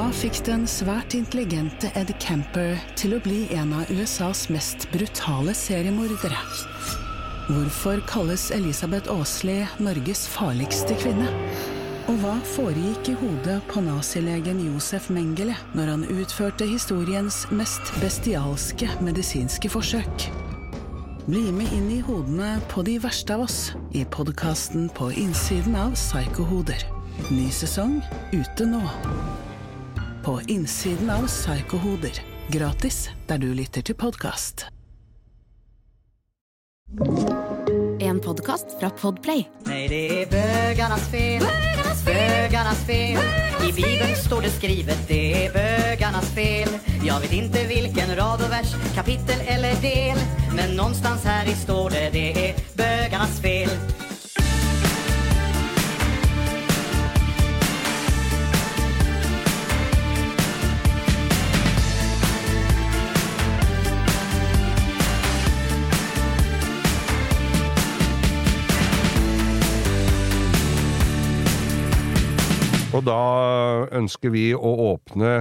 Hva fikk den svært intelligente Ed Kemper til å bli en av USAs mest brutale seriemordere? Hvorfor kalles Elisabeth Åsli Norges farligste kvinne? Og hva foregikk i hodet på nazilegen Josef Mengele når han utførte historiens mest bestialske medisinske forsøk? Bli med inn i hodene på de verste av oss i podcasten På innsiden av Psykohoder. Ny sesong ute nå. På innsiden av Psykohoder. Gratis der du lytter til podcast. En podcast fra Podplay. Nej, det är bögarnas fel. Bögarnas fel. I Bibeln står det skrivet, det är bögarnas fel. Jag vet inte vilken rad och vers, kapitel eller del, men någonstans här i står det är bögarnas fel. Og da ønsker vi å åpne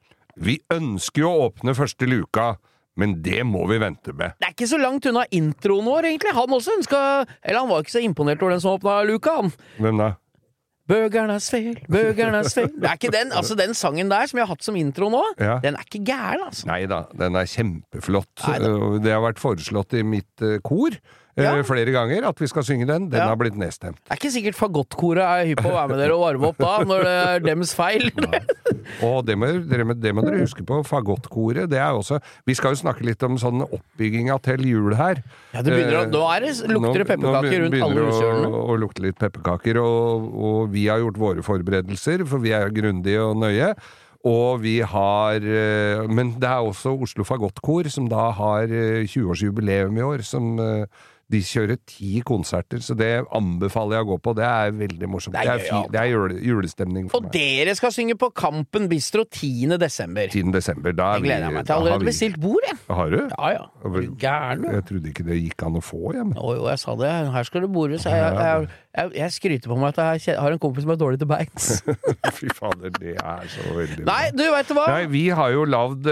første luka, men det må vi vente med. Det ikke så langt unna introen vår, egentlig. Han også ønsket, eller han var ikke så imponert over den som åpnet luka. Hvem da? Bøgernes fel, bøgernes fel. Det ikke den, altså den sangen der som vi har hatt som intro nå, Ja. Den ikke gæren, altså. Neida, den kjempeflott. Neida. Det har vært foreslått i mitt kor flere ganger at vi skal synge den. Den har blitt nedstemt. Det ikke sikkert fagottkoret hypp på å være med dere og varme opp da, når det dems feil. Og det må dere huske på, fagottkoret, det også, vi skal jo snakke litt om sånn oppbygging til jul her. Ja, det begynner nå lukter det pepperkaker rundt alle hushjørnene. Nå lukter litt pepperkaker, og vi har gjort våre forberedelser, for vi grundige og nøye. Og vi har, men det også Oslo Fagottkor, som da har 20-årsjubileum i år, som de kjører 10 konserter, så det anbefaler jeg å gå på. Det veldig morsomt. Det julestemning for meg. Og dere skal synge på Kampen Bistro 10. desember. 10. desember, da Jeg gleder meg til allerede bestilt bord, jeg. Har du? Ja. Gæren, du. Jeg trodde ikke det gikk an å få, jeg. Jo, jeg sa det. Her skal det bordes. Jeg skryter på meg at jeg har en kompis som dårlig til beins. Fy fader, det så veldig bra. Nei, du vet hva? Nei, vi har jo lavd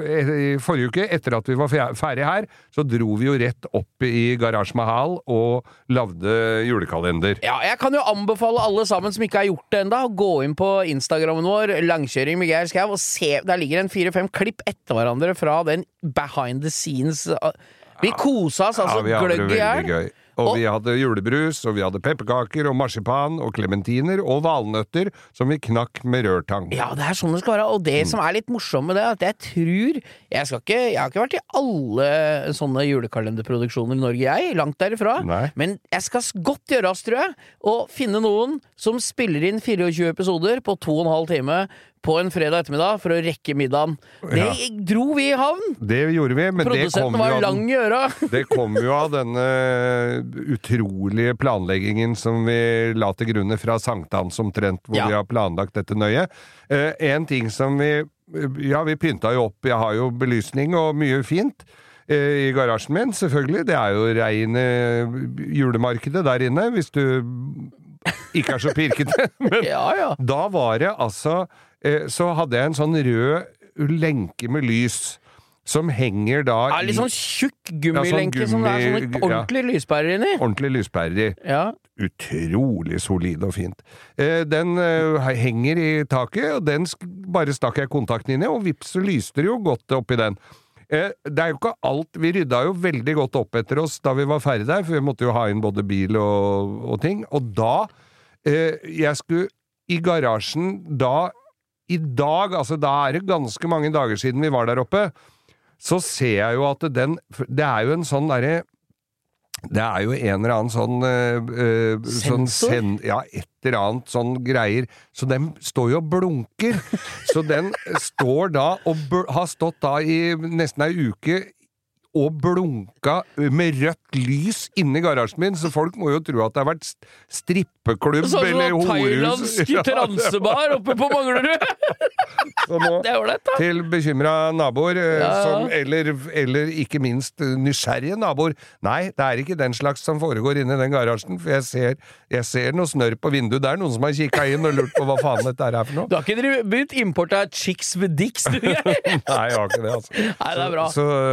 forrige uke, etter at vi var ferdig her, så dro vi jo rett opp i Garage Mahal og lavde julekalender. Ja, jeg kan jo anbefale alle sammen som ikke har gjort det enda, å gå inn på Instagrammen vår, Langkjøring med Geir Skau, og se, der ligger en 4-5 klipp etter hverandre fra den behind the scenes. Vi kosa oss, altså, gløgg i hjel. Og vi hadde julebrus, og vi hadde pepperkaker og marsipan og klementiner og valnøtter som vi knakk med rørtang. Ja, det sånn det skal være, og det som litt morsomt med det, at jeg tror, jeg har ikke vært i alle sånne julekalenderproduksjoner i Norge, langt derifra, men jeg skal godt gjøre oss, tror jeg, og finne noen som spiller inn 24 episoder på 2,5 time på en fredag ettermiddag for å rekke middagen. Det dro vi i havn. Det gjorde vi, men produsenten var lang i øra. Det kom jo av denne utrolige planleggingen som vi la til grunne fra Sankthans omtrent, hvor vi har planlagt dette nøye. En ting som vi pynta jo opp, jeg har jo belysning og mye fint i garasjen min, selvfølgelig. Det jo reine julemarkedet der inne, hvis du ikke så pirkete. Men da var det altså så hadde jeg en sånn rød lenke med lys som henger da litt sånn tjukk gummilenke som sånne ordentlige lyspærer inni. Ordentlige lyspærer i. Utrolig solid og fint. Den henger i taket, og den bare stakk jeg kontakten inn i, og vips, så lyste det jo godt oppi den. Det jo ikke alt, vi rydda jo veldig godt opp etter oss da vi var ferdig der, for vi måtte jo ha inn både bil og ting, og da jeg skulle i garasjen i dag, altså da det ganske mange dager siden vi var der oppe, så ser jeg jo at det jo en sånn derre, det jo en eller annen sånn et eller annet sånn greier, så den står jo og blunker, så den står da og har stått da i nesten en uke og blunka med rødt lys inne i garasjen min, så folk må jo tro at det har vært strippeklubb eller horehus. Thailandsk transebar oppe på Manglerud. også nå. Det er ålreit, da. Til bekymra naboer, eller ikke minst nysgjerrige naboer. Nei, det er ikke den slags som foregår inne i den garasjen, for jeg ser noe snørr på vinduet. Det er noen som har kikket inn og lurt på hva faen dette er for noe. Du har ikke begynt import av chicks with dicks, du? Nei, jeg har ikke det, altså. Nei, det er bra.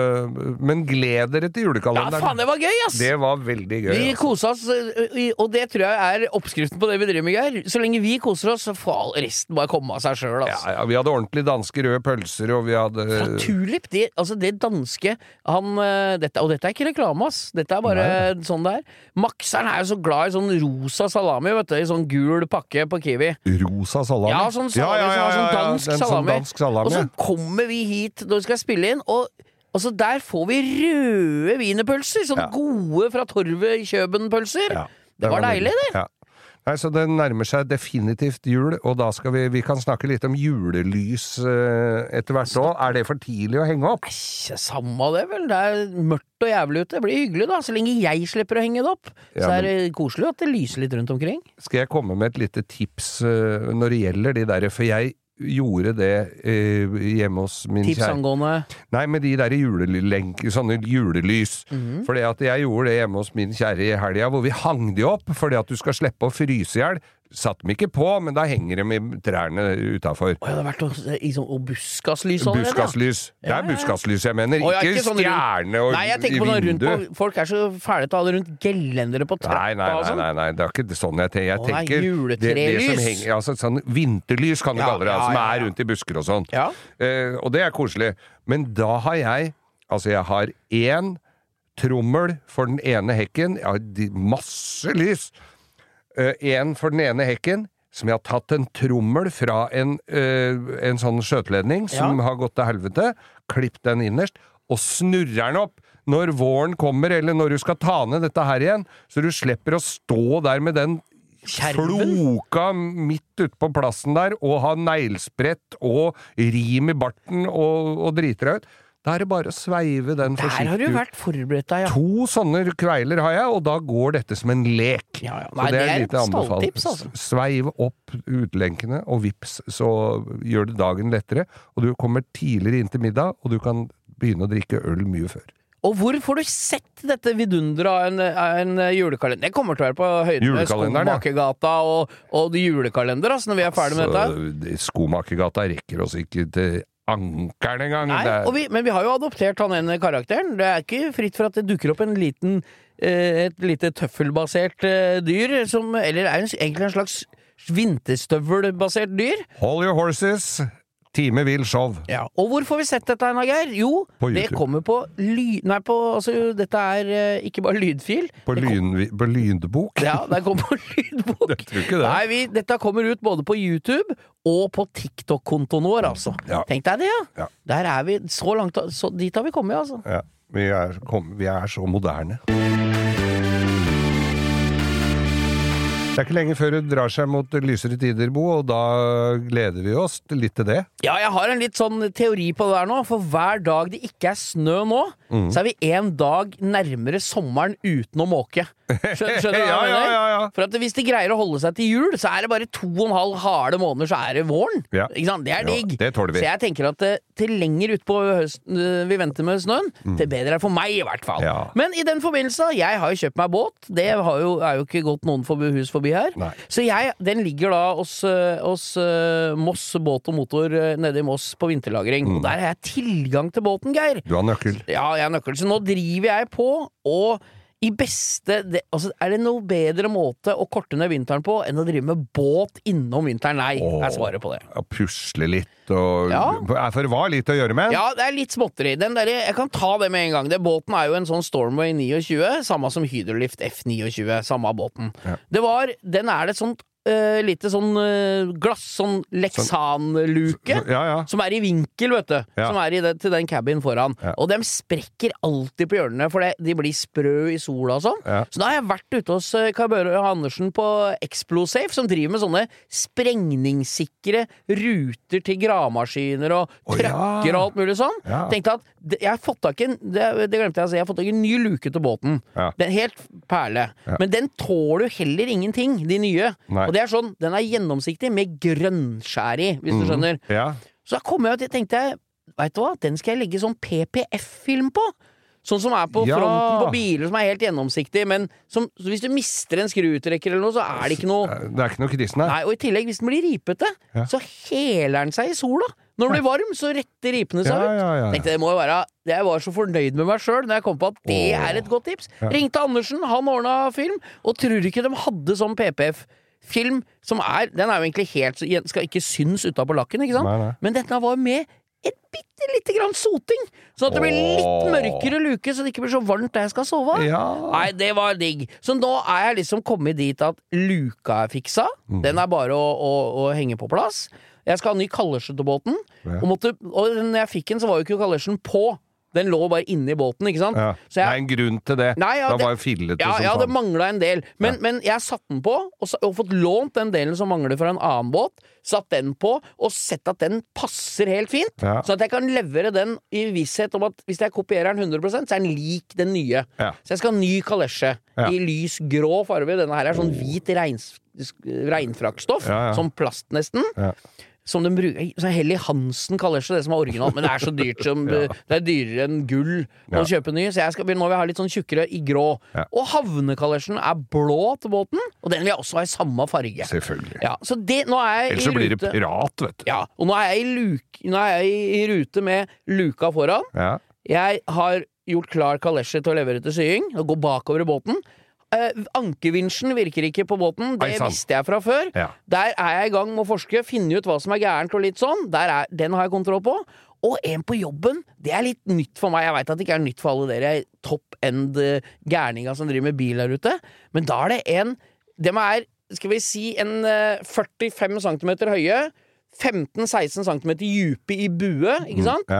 Men gled dere til julekalenderen. Ja, faen, det var gøy, ass! Det var veldig gøy. Vi koset oss, og det tror jeg er oppskriften på det vi driver med, Geir. Så lenge vi koser oss, så får resten bare komme av seg selv, altså. Ja, vi hadde ordentlig danske røde pølser, og vi hadde... Fra Tulip, det danske, og dette er ikke reklame, ass. Dette er bare sånn det er. Maxeren er jo så glad i sånn rosa salami, vet du, i sånn gul pakke på Kiwi. Rosa salami? Ja, sånn salami, sånn dansk salami. Og så kommer vi hit når vi skal spille inn, og så der får vi røde wienerpølser, sånn gode fra Torvet Kjøben-pølser. Ja, det var deilig, det. Ja. Nei, så det nærmer seg definitivt jul, og da skal vi kan snakke litt om julelys etter hvert også. Er det for tidlig å henge opp? Nei, samme det vel. Det er mørkt og jævlig ute. Det blir hyggelig da, så lenge jeg slipper å henge det opp. Så er det koselig at det lyser litt rundt omkring. Skal jeg komme med et lite tips når det gjelder de der, for jeg gjorde det hjemme hos min kjære. Tips angående? Nei, med de der sånne julelys. Fordi at jeg gjorde det hjemme hos min kjære i helga, hvor vi hang de opp, fordi at du skal slippe å fryse ihjel. Satt dem ikke på, men da henger de i trærne utenfor. Det har vært i sånn buskaslys? Buskaslys. Det er buskaslys jeg mener, ikke sånn stjerne og nei, jeg tenker på sånn rundt på, folk er så fæle til å ha det rundt gelendere på trappa og sånn. Nei, det er ikke sånn jeg tenker. Jeg tenker juletrelys. Det som henger, altså sånn vinterlys kan du kalle det, som er rundt i busker og sånn. Og det er koselig. Men da har jeg har en trommel for den ene hekken, masse lys. En for den ene hekken, som jeg har tatt en trommel fra en sånn skjøteledning som har gått til helvete, klipp den innerst, og snurrer den opp når våren kommer, eller når du skal ta ned dette her igjen, så du slipper å stå der med den floka midt ute på plassen der, og ha neglsprett og rim i barten og driter deg ut. Da er det bare å sveive den forsiktig. Der har du vært forberedt deg, 2 sånne kveiler har jeg, og da går dette som en lek. Nei, det er et stalltips, altså. Sveive opp utlenkene, og vips, så gjør det dagen lettere, og du kommer tidligere inn til middag, og du kan begynne å drikke øl mye før. Og hvor får du sett dette vidunderet av en julekalender? Det kommer til å være på høyden med Skomakergata og julekalender, altså, når vi er ferdig med dette. Skomakergata rekker oss ikke til ankeren en gang. Nei, men vi har jo adoptert han ene karakteren. Det er ikke fritt for at det dukker opp et lite tøffelbasert dyr, eller er egentlig en slags vinterstøvelbasert dyr. Hold your horses. Time vil show. Ja, og hvor får vi sett dette, Geir? Jo, det kommer på dette er ikke bare lydfil. På lydbok? Ja, det kommer på lydbok. Jeg tror ikke det. Nei, dette kommer ut både på YouTube og på TikTok-kontoen vår, altså. Ja. Tenk deg det, ja. Der er vi så langt, dit har vi kommet, altså. Ja, vi er så moderne. Det er ikke lenge før det drar seg mot lysere tider, Bo, og da gleder vi oss litt til det. Ja, jeg har en litt sånn teori på det der nå, for hver dag det ikke er snø nå, så er vi en dag nærmere sommeren uten å måke. Skjønner du hva jeg mener? Ja. For at hvis de greier å holde seg til jul, så er det bare 2,5 harde måneder, så er det våren. Ja. Ikke sant? Det er digg. Det tåler vi. Så jeg tenker at til lenger ut på høsten vi venter med snøen, til bedre er det for meg i hvert fall. Ja. Men i den forbindelse, jeg har jo kjøpt meg båt, det er jo ikke gått noen hus forbi her. Nei. Så den ligger da hos Moss Båt og Motor nede i Moss på vinterlagring. Og der har jeg tilgang til båten, Geir. Du har nøkkel. Ja, jeg har nøkkel. Så nå driver jeg på, og er det noe bedre måte å korte ned vinteren på enn å drive med båt innom vinteren? Nei, jeg svarer på det. Pusle litt og for det var litt å gjøre med? Ja, det er litt småtteri. Jeg kan ta det med en gang. Båten er jo en sånn Stormway 29, samme som Hydrolift F29, samme båten. Ja. Den er det sånt lite sånn glass, sånn leksanluke som er i vinkel, vet du, som er til den cabin foran, og de sprekker alltid på hjørnene, for de blir sprø i sola og sånn, så da har jeg vært ute hos Kai Børre Andersen på Explosafe, som driver med sånne sprengningssikre ruter til gravemaskiner og trøkker og alt mulig sånn. Tenkte at jeg har fått tak i det glemte jeg å si, jeg har fått tak i en ny luke til båten. Den er helt perle, men den tåler jo heller ingenting, de nye. Og det er sånn, den er gjennomsiktig med grønnskjær i, hvis du skjønner. Så da kom jeg til, tenkte jeg, vet du hva, den skal jeg legge sånn PPF-film på. Sånn som på fronten på biler som helt gjennomsiktig, men så hvis du mister en skrutrekker eller noe, så det ikke noe... Det ikke noe krisen her. Nei, og i tillegg, hvis den blir ripete, så heler den seg i sola. Når den blir varm, så retter ripene seg ut. Tenkte, det må jo være... Jeg var så fornøyd med meg selv når jeg kom på at det et godt tips. Ringte Andersen, han ordnet film, og tror ikke de hadde sånn PPF-film, som den jo egentlig helt... Skal ikke synes utenpå lakken, ikke sant? Nei. Men dette var med et bitte lite grann soting, sånn at det blir litt mørkere luke, så det ikke blir så varmt der jeg skal sove. Nei, det var digg. Så nå jeg liksom kommet dit at luka fiksa. Den bare å henge på plass. Jeg skal ha ny kalesje til båten, og når jeg fikk den, så var jo ikke kalesjen på. Den lå bare inne i båten, ikke sant? Så det en grunn til det. Da var jo fillete som faen. Ja, det manglet en del. Men jeg satt den på, og fått lånt den delen som mangler fra en annen båt, satt den på, og sett at den passer helt fint, så at jeg kan levere den i visshet om at hvis jeg kopierer den 100%, så den lik den nye. Så jeg skal ha ny kalesje i lys grå farve. Denne her sånn hvit regnfraktstoff, som plast nesten. Som de bruker, så Helly Hansen kaller seg det som originalt, men det så dyrt som, det dyrere enn gull å kjøpe ny, så nå vil jeg ha litt sånn tjukkere i grå. Og havnekalesjen blå til båten, og den vil jeg også ha i samme farge. Selvfølgelig. Ja, så nå jeg ellers så blir det pirat, vet du. Ja, og nå jeg i rute med luka foran. Jeg har gjort klar kalesje til å levere til sying, og gå bakover i båten. Ankervinsjen virker ikke på båten. Det visste jeg fra før. Der jeg i gang med å forske, finne ut hva som gærent og litt sånn. Den har jeg kontroll på. Og en på jobben, det litt nytt for meg. Jeg vet at det ikke nytt for alle dere top-end gærninger som driver med bil der ute. Men da det de skal vi si, en 45 cm høye, 15-16 cm dype i bue, ikke sant?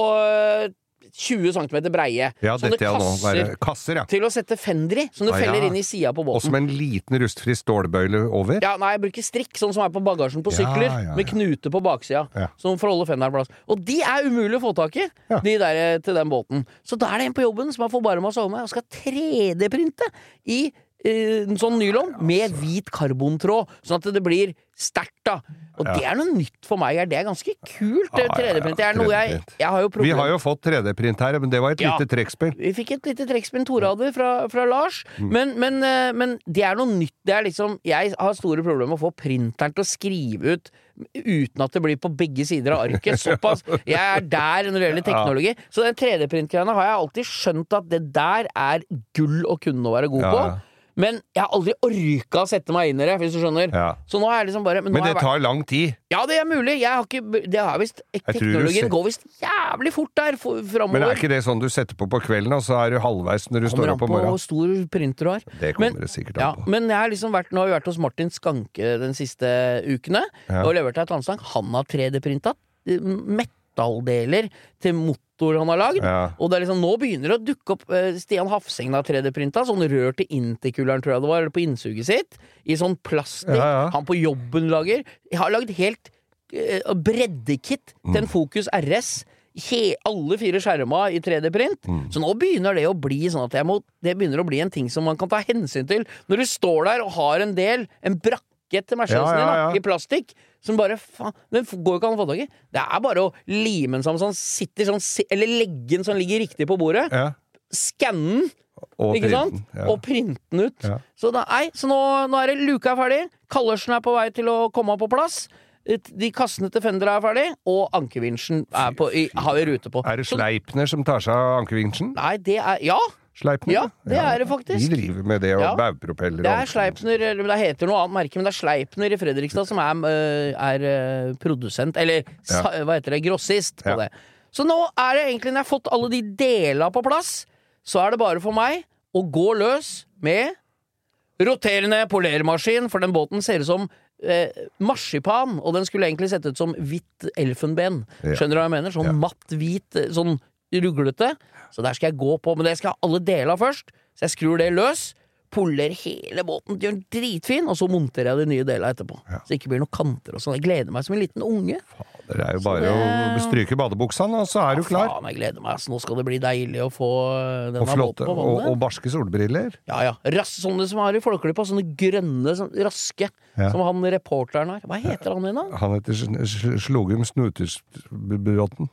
Og 20 cm breie. Sånne kasser til å sette fender i, som du feller inn i siden på båten. Og som en liten rustfri stålbøyle over? Ja, nei, jeg bruker strikk, sånn som på bagasjen på sykler, med knute på baksida, som for å holde fenderen på plass. Og de umulig å få tak i, de der til den båten. Så da det en på jobben som jeg får bare med å sove med, og skal 3D-printe i sånn nylon med hvit karbontråd, sånn at det blir sterkt da. Og det noe nytt for meg. Det ganske kult. 3D-print. Noe jeg har jo Vi har jo fått 3D-print her, men det var et lite trekkspill. Vi fikk et lite trekkspill, Torader, fra Lars. Men det noe nytt. Det liksom, jeg har store problemer med å få printeren til å skrive ut uten at det blir på begge sider av arket. Såpass. Jeg der når det gjelder teknologi. Så den 3D-print-greiene har jeg alltid skjønt at det der gull å kunne være god på. Men jeg har aldri orket å sette meg inn i det, hvis du skjønner. Så nå jeg liksom bare... Men det tar lang tid. Ja, det mulig. Jeg har ikke... Det har vist... Teknologien går vist jævlig fort der fremover. Men ikke det sånn du setter på kvelden, og så du halvveis når du står opp om morgenen? Kommer an på hvor stor printer du har. Det kommer det sikkert an på. Men jeg har liksom nå har vi vært hos Martin Skanke den siste ukene, og levert et landslag. Han har 3D-printet metalldeler til motor han har lagd, og det liksom, nå begynner det å dukke opp Stian Hafseng har 3D-printet, sånn rør til interkuleren, tror jeg det var, eller på innsuget sitt, i sånn plastikk, han på jobben lager. Jeg har lagd helt breddekit til en Focus RS, alle 4 skjermer i 3D-print, så nå begynner det å bli sånn at det begynner å bli en ting som man kan ta hensyn til, når du står der og har en brakke til Mercedesen din, i plastikk, som bare, faen, den går jo ikke an å få tak i. Det bare å lime den sammen, sånn sitter sånn, eller legge den sånn ligger riktig på bordet, skanne den, ikke sant? Og printe den ut. Så nå det luka ferdig, kallersen på vei til å komme på plass, de kassene til Fender ferdig, og ankervinsjen har vi rute på. Det Sleipner som tar seg av ankervinsjen? Nei, det Sleipner? Ja, det det faktisk. De driver med det, og baupropeller. Det Sleipner, det heter noe annet merke, men det Sleipner i Fredrikstad som produsent, eller hva heter det, grossist på det. Så nå det egentlig, når jeg har fått alle de delene på plass, så det bare for meg å gå løs med roterende polermaskin, for den båten ser ut som marsipan, og den skulle egentlig sett ut som hvitt elfenben. Skjønner du hva jeg mener? Sånn matt hvit, sånn ruglete. Så der skal jeg gå på, men det skal jeg ha alle deler først. Så jeg skrur det løs, poler hele båten, gjør den dritfin, og så monterer jeg de nye delene etterpå. Så det ikke blir noen kanter og sånn. Jeg gleder meg som en liten unge. Det jo bare å stryke badebuksa, og så du klar. Faen, jeg gleder meg. Nå skal det bli deilig å få denne flotte, båten på vannet. Og barske solbriller. Ja. Sånne som har i Folkeklippa, sånne grønne, sånne raske, som han reporteren har. Hva heter han din da? Han heter Slogum Snutersbråten.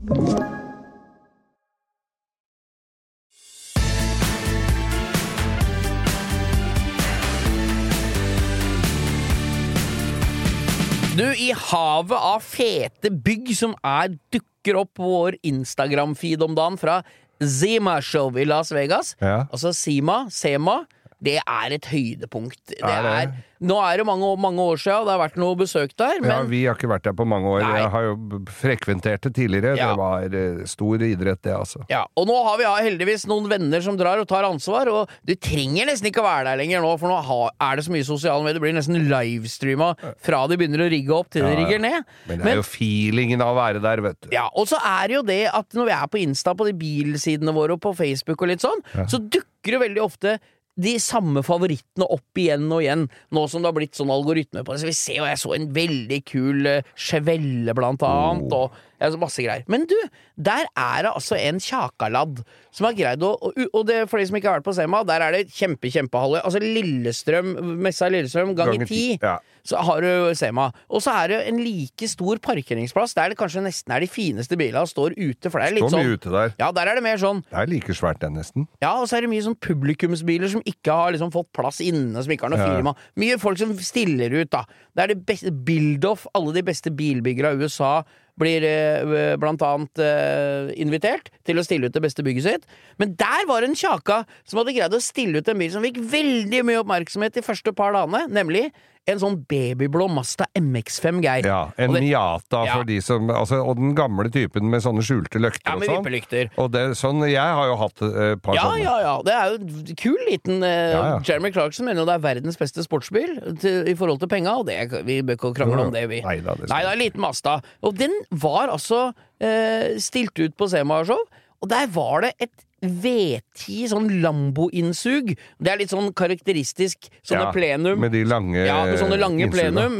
Du, i havet av fete bygg som dukker opp på vår Instagram-feed om dagen fra Zima Show i Las Vegas. Altså SEMA, det et høydepunkt. Nå det mange år siden, det har vært noe besøk der. Men... Ja, vi har ikke vært der på mange år. Nei. Jeg har jo frekventert det tidligere. Ja. Det var stor idrett, det, altså. Ja, og nå har vi heldigvis noen venner som drar og tar ansvar, og du trenger nesten ikke å være der lenger nå, for nå det så mye sosiale medier. Det blir nesten livestreamet fra de begynner å rigge opp til de rigger ned. Men det jo feelingen av å være der, vet du. Ja, og så det jo det at når vi på Insta, på de bilsidene våre, og på Facebook og litt sånn, så dukker det veldig ofte de samme favorittene opp igjen og igjen, nå som det har blitt sånn algoritme på det. Så vi ser jo, jeg så en veldig kul Chevelle blant annet, og masse greier. Men du, der det altså en kjakaladd som har greid og det for de som ikke har vært på SEMA, der det kjempehalle. Altså Lillestrøm, messa Lillestrøm, ganger 10, så har du SEMA. Og så det en like stor parkeringsplass, der det kanskje nesten de fineste bilene står ute, for det litt sånn... Står mye ute der. Ja, der det mer sånn... Det like svært den nesten. Ja, og så det mye sånn publikumsbiler som ikke har liksom fått plass inne, som ikke har noe firma. Mye folk som stiller ut, da. Det det beste Build-Off, alle de beste bilbyggere av USA blir blant annet invitert til å stille ut det beste bygget sitt. Men der var en kjaka som hadde greid å stille ut en bil som fikk veldig mye oppmerksomhet de første par dagene, nemlig en sånn babyblå Mazda MX-5, Geir. Ja, en Miata for de som... Altså, og den gamle typen med sånne skjulte løkter og sånn. Ja, med vippelykter. Og det sånn, jeg har jo hatt et par sånne. Ja. Det jo kul liten... Jeremy Clarkson mener jo det verdens beste sportsbil i forhold til penger, og vi bør ikke krangle om det, vi. Neida, det en liten Mazda. Og den var altså stilt ut på SEMA-show, og der var det et V10 sånn Lambo-innsug. Det litt sånn karakteristisk sånne plenum. Med de lange med sånne lange plenum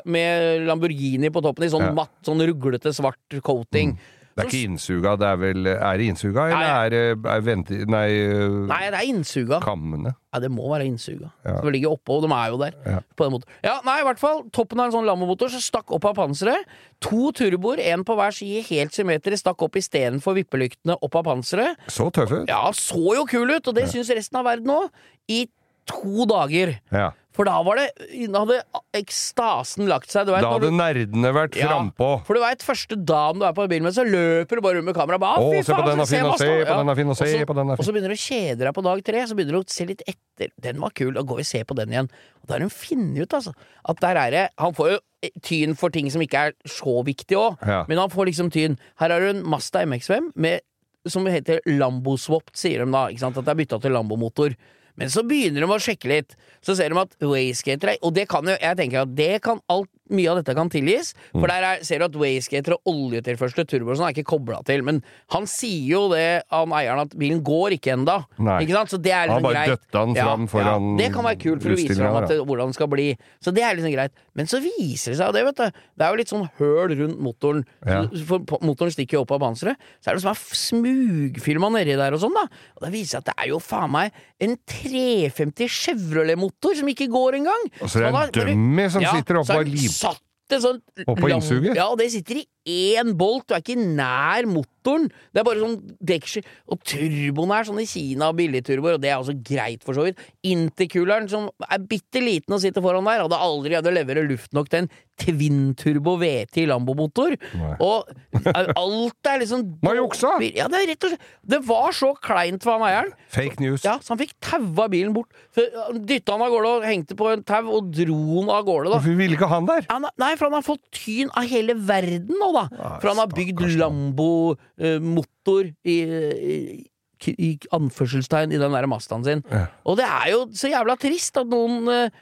med Lamborghini på toppen i sånn matt, sånn ruglete svart coating. Det ikke innsuga, det vel... det innsuga, eller Nei, det innsuga. Kammene. Ja, det må være innsuga. Så det ligger oppe, og de jo der. På den måten. Ja, nei, i hvert fall, toppen av en sånn Lambo-motor så stakk opp av panseret. 2 turboer, en på hver side, helt symmetrisk, stakk opp i stedet for vippelyktene opp av panseret. Så tøff ut. Ja, så jo kul ut, og det synes resten av verden nå. I 2 dager. Ja. For da hadde ekstasen lagt seg. Da hadde nerdene vært frempå. For du vet, første dagen du på bilen med, så løper du bare rundt med kamera. Se på den fin, og se på den fin, og se på den fin. Og så begynner du å kjede deg på dag 3, så begynner du å se litt etter. Den var kul, da går vi og ser på den igjen. Og da har hun funnet ut, altså, at der han får jo tyn for ting som ikke så viktig også, men han får liksom tyn. Her har du en Mazda MX-5 som heter Lambo-swapped, sier de da, ikke sant? At det byttet til Lambo-motor. Men så begynner de å sjekke litt. Så ser de at Wastegater og det kan jo, jeg tenker at det kan mye av dette kan tilgis, for der ser du at Wastegater og oljetilførsel turboer sånn ikke koblet til, men han sier jo det av eieren at bilen går ikke enda. Ikke sant? Så det liksom han bare døtte han fram foran det kan være kult, for å vise fram hvordan det skal bli. Så det liksom greit. Men så viser det seg, og det vet du, det jo litt sånn høl rundt motoren, for motoren stikker jo opp av panseret, så det som smugfilma nedi der og sånn da, og det viser at det jo faen meg en 350 Chevrolet-motor som ikke går engang. Og så en dømme som sitter oppe og sånn og på innsuget? Ja, og det sitter i 1 bolt, du ikke nær motoren. Det bare sånn deksjer, og turboen sånn i Kina, billigturboer, og det også greit for så vidt. Intercooleren, som bitte liten å sitte foran der, hadde aldri hadde leveret luft nok til en twin-turbo V10 Lambo-motor. Og alt liksom... Hva juksa? Ja, det rett og slett... Det var så kleint for han eieren. Fake news. Ja, så han fikk taua bilen bort. Dyttet han av gårde og hengte på en tau og dro han av gårde da. Hvorfor ville ikke han der? Nei, for han har fått tyn av hele verden nå da. For han har bygd Lambo-motor i anførselstegn i den der Mazdaen sin. Og det jo så jævla trist at noen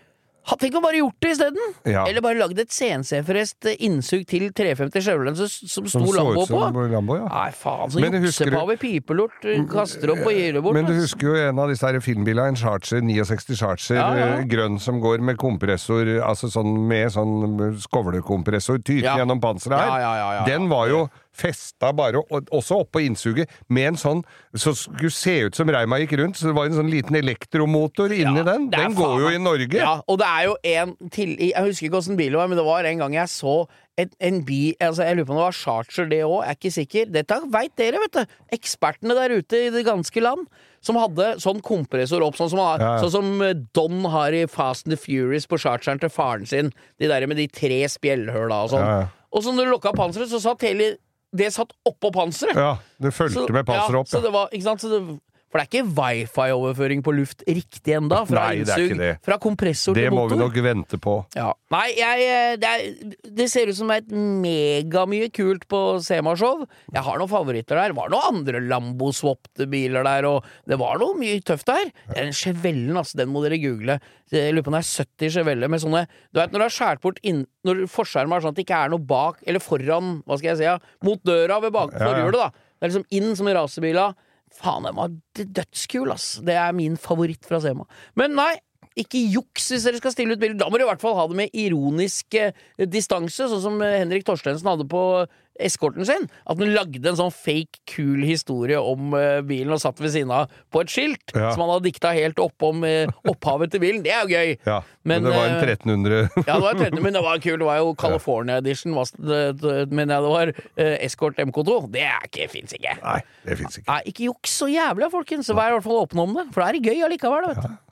Tenk å bare gjort det i stedet. Ja. Eller bare lagd et CNC-forrest innsug til 350 Chevrolet som sto Lambo på. Lambo, ja. Nei, faen, så juksepave, pipelort, kaster opp og gir det bort. Men du husker jo en av disse her filmbilene, en Charger, 69 Charger, grønn som går med kompressor, altså sånn med sånn skovlekompressor, tyten gjennom panseret her. Den var jo festa bare, også opp på innsuget, med en sånn, så skulle se ut som Reima gikk rundt, så det var en sånn liten elektromotor inni den. Den går jo i Norge. Ja, og det er jo en til, jeg husker ikke hvordan bil det var, men det var en gang jeg så en bil, altså jeg lurer på om det var Charger det også, jeg er ikke sikker. Dette vet dere, vet du. Ekspertene der ute i det ganske land, som hadde sånn kompressor opp, sånn som Don har i Fast and the Furious på Chargeren til faren sin, de der med de 3 spjellhøla og sånn. Og så når du lukket panseret, så satt det satt oppå panseret. Ja, det følte med panseret opp. Så det var, ikke sant, for det er ikke wifi-overføring på luft riktig enda, fra innsug, fra kompressor til motor. Det må vi nok vente på. Ja. Nei, det ser ut som et megamye kult på SEMA-show. Jeg har noen favoritter der. Det var noen andre Lambo-swappede biler der, og det var noe mye tøft der. Det er den Chevellen, altså, den må dere google. Jeg lurer på om det er 70 Chevelle med sånne, du vet, når du har skjært bort når forskjermen er sånn at det ikke er noe bak, eller foran, hva skal jeg si, mot døra ved forhjulet da. Det er liksom inn som i rasebiler. Faen, den var dødskul, ass. Det er min favoritt fra SEMA. Men nei, ikke juks hvis dere skal stille ut bilder. Da må dere i hvert fall ha det med ironisk distanse, sånn som Henrik Torstensen hadde på eskorten sin. At han lagde en sånn fake cool historie om bilen og satt ved siden av på et skilt som han hadde dikta helt opp om opphavet til bilen. Det er jo gøy. Ja, men det var en 1300. Ja, det var en 1300, men det var kul. Det var jo California Edition, men det var Escort MK2. Det finnes ikke. Nei, det finnes ikke. Nei, ikke juks så jævlig, folkens. Så vær i hvert fall åpne om det, for det er gøy allikevel, vet du.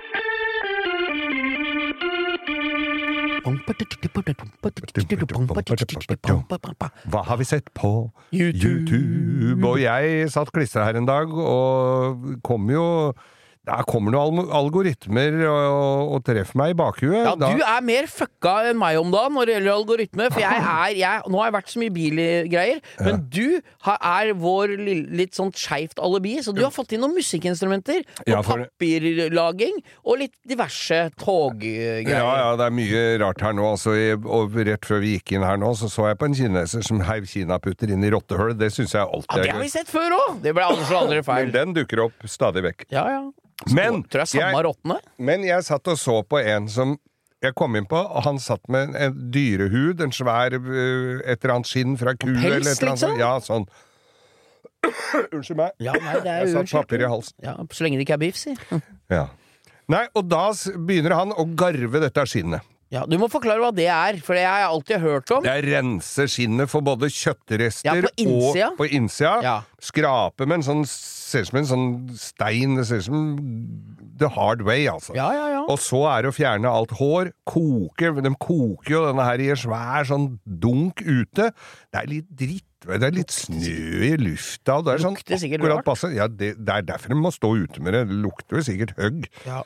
Hva har vi sett på YouTube? Og jeg satt klistret her en dag, og der kommer noen algoritmer og treffer meg i bakhuet. Ja, du er mer fucka enn meg om dagen når det gjelder algoritmer, for nå har jeg vært så mye bilgreier, men du er vår litt sånn skjevt alibi, så du har fått inn noen musikkinstrumenter, og papirlaging, og litt diverse toggreier. Ja, det er mye rart her nå, altså, og rett før vi gikk inn her nå, så jeg på en kineser som heiv kinaputter inn i rottehøl. Det synes jeg alltid er gøy. Det har vi sett før også! Det ble aldri feil. Men den dukker opp stadig vekk. Ja. Men jeg satt og så på en som jeg kom inn på, og han satt med en dyrehud, en svær et eller annet skinn fra ku. Pels, eller et eller annet, liksom? Ja, sånn. Unnskyld meg. Ja, nei, det er jeg satt papir i halsen. Ja, så lenge det ikke er biff, si. Ja. Nei, og da begynner han å garve dette skinnet. Ja, du må forklare hva det er, for det har jeg alltid hørt om. Det er rense skinnet for både kjøttrester og på innsida. Ja. Skrape med en sånn, ser som en sånn stein, det ser som the hard way, altså. Ja. Og så er det å fjerne alt hår, de koker jo denne her i en svær sånn dunk ute. Det er litt dritt. Det er litt snø i lufta, og det er sånn akkurat passe. Ja, det er derfor de må stå ute med det. Det lukter jo sikkert høgg. Ja.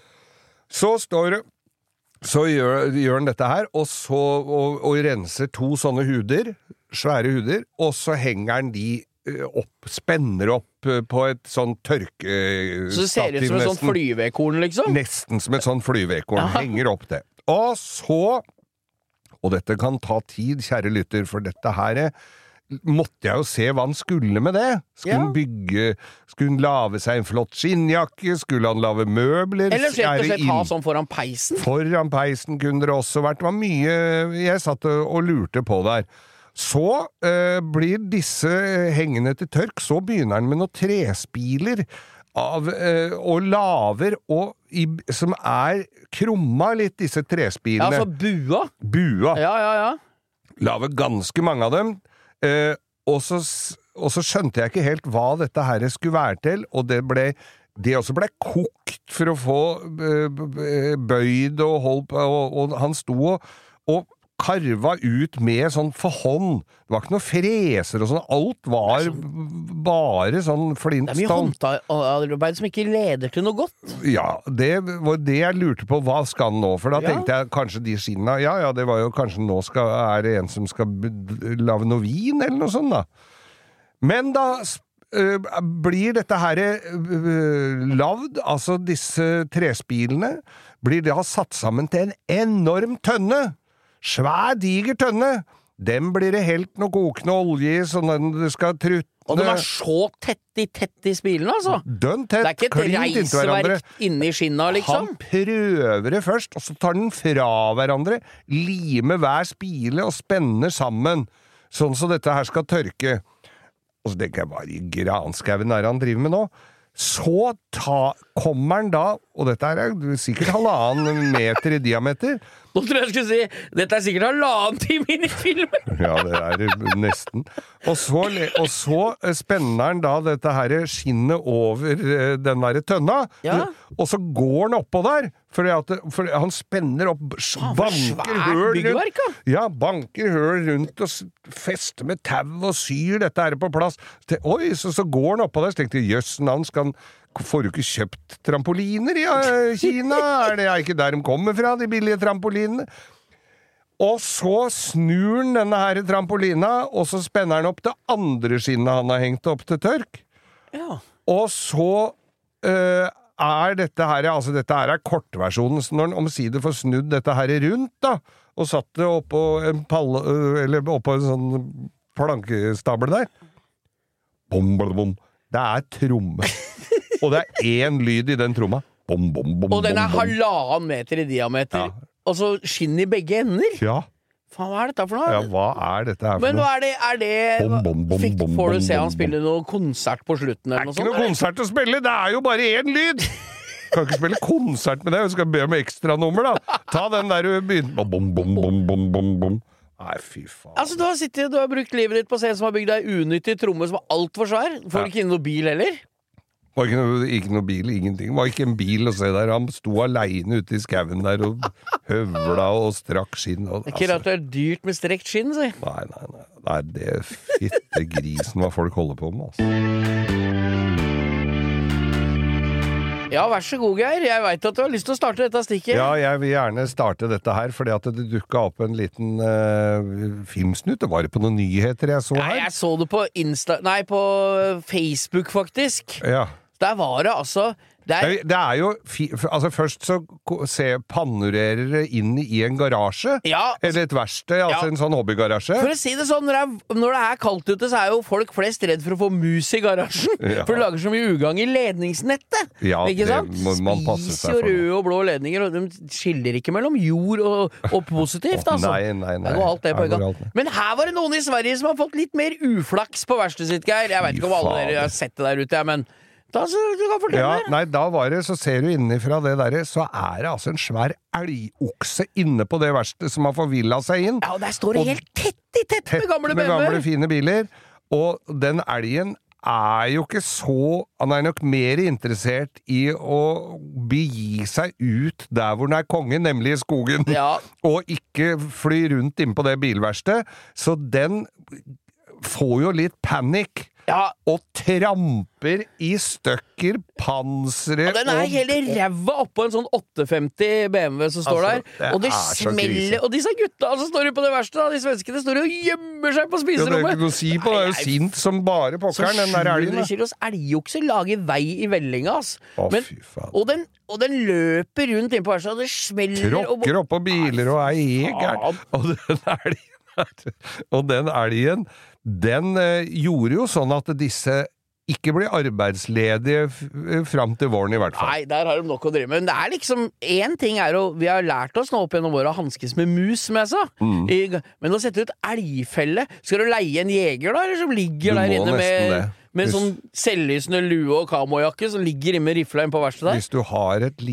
Så gjør han dette her, og renser 2 sånne huder, svære huder, og så henger han de spenner opp på et sånn tørkestativ. Så det ser ut som et sånt flyvekorn, liksom? Nesten som et sånt flyvekorn, henger opp det. Og dette kan ta tid, kjære lytter, for dette her måtte jeg jo se hva han skulle med det. Skulle han lave seg en flott skinnjakke? Skulle han lave møbler? Eller slett ha sånn foran peisen? Foran peisen kunne det også vært. Det var mye jeg satt og lurte på der. Så blir disse hengende til tørk, så begynner han med noen trespiler og laver, som er krumma litt, disse trespilene. Ja, altså bua? Ja. Laver ganske mange av dem. Og så skjønte jeg ikke helt hva dette her skulle være til, og det også ble kokt for å få bøyd og holdt på, og han sto og karva ut med sånn for hånd. Det var ikke noe freser og sånn, alt var bare sånn flintstål. Det er mye håndarbeid som ikke leder til noe godt. Ja, det var det jeg lurte på, hva skal han nå? For da tenkte jeg kanskje de skinnene, det var jo kanskje nå er det en som skal lave noe vin eller noe sånt da. Men da blir dette her lavd, altså disse trespilene, blir da satt sammen til en enorm tønne. Svær, diger tønne. Den blir det helt noe kokende olje i, sånn at det skal trutte. Og de så tett i spilene, altså. Dønn tett, det ikke et reisverk inni skinna, liksom. Han prøver det først, og så tar den fra hverandre, limer hver spile og spenner sammen, sånn så dette her skal tørke. Og så tenker jeg, hva i granskauen han driver med nå? Så kommer han da, og dette er sikkert 1,5 meter i diameter. Nå tror jeg skulle si, dette er sikkert 1,5 time inn i filmen. Ja, det er nesten. Og så spenner han da dette her skinnet over den der tønna, og så går han oppå der, for han spenner opp, banker høl rundt, banker høl rundt og fester med tau og syr dette her på plass. Oi, så går han oppå der, så tenkte jeg, jøssen, får du ikke kjøpt trampoliner i Kina? Er det ikke der de kommer fra, de billige trampolinene? Og så snur han denne her trampolina, og så spenner han opp det andre skinnet han har hengt opp til tørk. Ja. Og så dette her, altså dette her kortversjonen, så når han omsider får snudd dette her rundt da, og satt det oppå en palle, eller oppå en sånn plankestable der, bom, bom, bom, det er tromme. Og det er én lyd i den tromma. Bom, bom, bom, og den er bom, 1,5 meter i diameter. Ja. Og så skinn i begge ender. Ja. Faen, hva er dette for noe? Ja, hva er dette her for noe? Men hva er det får du se han spille noe konsert på slutten eller noe sånt? Det er ikke noe konsert å spille, det er jo bare én lyd! Kan ikke spille konsert med det, jeg skal be om ekstra nummer da. Ta den der du begynner. Bom, bom, bom, bom, bom, bom. Nei, fy faen. Altså, du har brukt livet ditt på å se en som har bygd deg unyttig tromme som var alt for svær. Får du ikke inn noe bil heller? Var ikke noe bil, ingenting. Var ikke en bil å se der. Han sto alene ute i skauen der og høvla og strakk skinn. Og, det er ikke rart det er dyrt med strekt skinn, si. Nei, det er fitte grisen hva folk holder på med, altså. Ja, vær så god, Geir. Jeg vet at du har lyst til å starte dette stikket. Ja, jeg vil gjerne starte dette her, fordi at det dukket opp en liten filmsnutt. Det var på noen nyheter jeg så her. Nei, jeg så det på Facebook, faktisk. Ja. Der var det altså det er jo altså først så panorerer det inn i en garasje, eller et verksted, altså en sånn hobbygarasje. For å si det sånn, når det er kaldt ute, så er jo folk flest redd for å få mus i garasjen, for det lager så mye ugang i ledningsnettet. Ja, ikke sant? Det må man passe seg for. Spiser jo røde og blå ledninger, og de skiller ikke mellom jord og positivt, altså. Nei. Det går alt det på en gang. Men her var det noen i Sverige som har fått litt mer uflaks på verkstedet sitt, Geir. Jeg vet ikke om alle dere har sett det der ute, men da, så du kan fortelle. Nei, da var det, så ser du innifra det der, så er det altså en svær elgokse inne på det verkstedet som har forvillet seg inn. Ja, og der står det helt tett med gamle BMW. Med gamle, fine biler. Og den elgen er jo ikke så, han er nok mer interessert i å begi seg ut der hvor den er konge, nemlig i skogen, og ikke fly rundt inn på det bilverkstedet. Så den får jo litt panikk. Og tramper i støkker panseret. Og den er hele ræva oppå en sånn 850 BMW som står der. Og det smeller. Og disse gutta som står på det verste, de svenskene står og gjemmer seg på spiserommet. Det er ikke noe å si på, det er jo sint som bare pokkeren, den der elgen. Så 700 kilos elgjokse lager vei i vellinga, ass. Og den løper rundt inn på verset, og det smeller. Tråkker oppå biler og er gæren. Og den elgen, den gjorde jo sånn at disse ikke blir arbeidsledige fram til våren i hvert fall. Nei, der har de nok å drive med. Men det er liksom, en ting er jo, vi har lært oss nå opp gjennom våre hanskes med mus, som jeg sa. Men å sette ut elgfelle, skal du leie en jeger da, eller som ligger der inne med sånn selvlysende lue og kamojakke som ligger inne med rifla inn på verkstedet der? Hvis du har et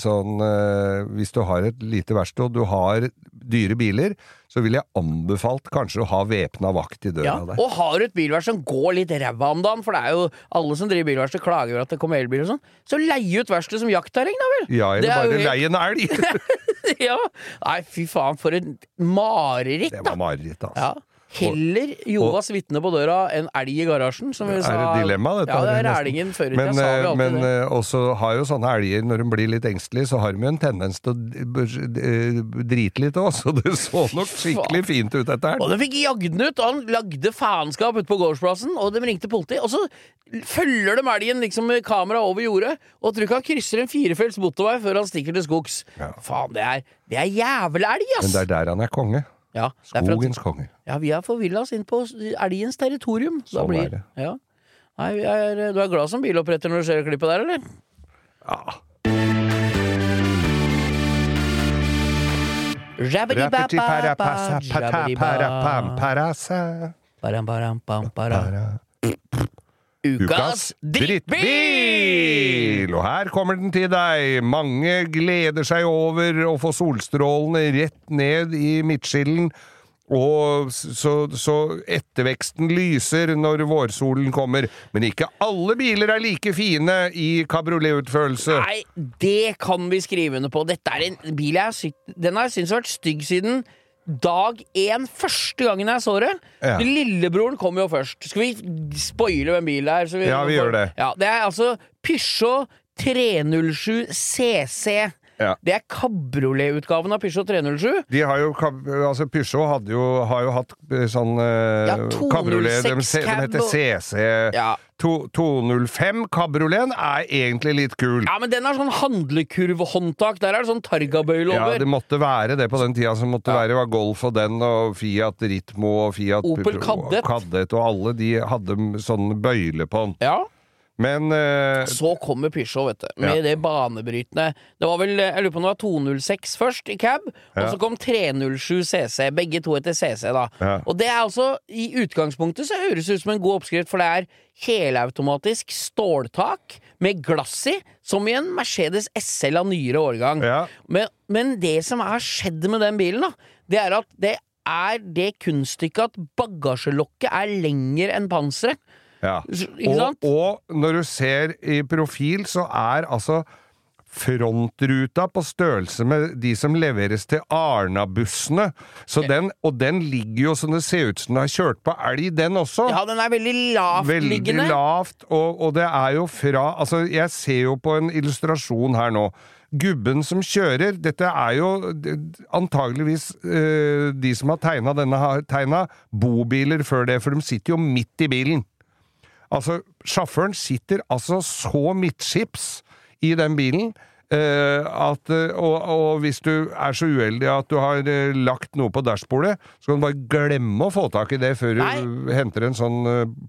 lite verksted, og du har dyre biler, så vil jeg anbefalt kanskje å ha væpna vakt i døra der. Og har du et bilverksted som går litt ræva om dagen, for det er jo alle som driver bilverksted klager over at det kommer elbil og sånn, så leie ut verksted som jaktterreng da vel? Ja, eller bare leie en elg. Nei, fy faen, for en mareritt da. Det var mareritt, altså. Heller Jovas vitne på døra enn elg I garasjen, som vi sa. Det dilemma, dette? Ja, det elgen før I tiden, sa vi alltid men det. også har jo sånne elger, når de blir litt engstelige, så har de jo en tendens til å drite litt også, så det så nok skikkelig fint ut etter her. Og de fikk jagd den ut, og han lagde faenskap ute på gårdsplassen, og de ringte politi, og så følger de elgen liksom med kamera over jordet, og tror ikke han krysser en 4-felts motorvei før han stikker til skogs. Ja. Faen, det er jævel elg, ass! Men det der han konge. Ja, Skogens konge. Ja, vi har forvillet oss inn på elgens territorium. Sånn er det. Ja. Nei, du glad som biloppretter når du ser klippet der, eller? Ja. Ukas drittbil! Og her kommer den til deg. Mange gleder seg over å få solstrålene rett ned I midtskillen, og så etterveksten lyser når vårsolen kommer. Men ikke alle biler like fine I kabrioletutførelse. Nei, det kan vi skrive under på. Dette en bil den har jeg syntes vært stygg siden dag 1, første gangen jeg så det. Ja. Lillebroren kom jo først. Skal vi spoile hvem bil det ja, vi gjør det. Ja, det altså Peugeot 307 CC. Ja. Det kabrioletutgaven av Peugeot 307. De har jo, altså Peugeot har jo hatt sånn kabriolet, de heter CC. Ja. 205 kabrioleten egentlig litt kul. Ja, men den har sånn handlekurvhåndtak. Der det sånn targabøyle over. Ja, det måtte være det på den tida som måtte være. Det var Golf og den, og Fiat Ritmo og Fiat Opel Kadett. Og alle de hadde sånn bøyle på den. Ja. Men så kommer Peugeot, vet du, med det banebrytende. Det var vel, jeg lurer på om det var 206 først I cab, og så kom 307 CC, begge to etter CC da. Ja. Og det altså, I utgangspunktet så høres det ut som en god oppskrift, for det helautomatisk ståltak med glass I, som I en Mercedes SL av nyere årgang. Ja. Men det som skjedd med den bilen da, det at det kunststykket at bagasjelokket lenger enn panseret. Ja. Og når du ser I profil, så altså frontruta på størrelse med de som leveres til Arna-bussene. Så den ligger jo som det ser ut som den har kjørt på elg, den også. Ja, den veldig lavt liggende. Veldig lavt, og det jo fra, altså jeg ser jo på en illustrasjon her nå. Gubben som kjører, dette jo antageligvis de som har tegnet bobiler før det, for de sitter jo midt I bilen. Altså, sjåføren sitter altså så midtskips I den bilen, og hvis du så uheldig at du har lagt noe på dashbordet, så kan du bare glemme å få tak I det før du henter en sånn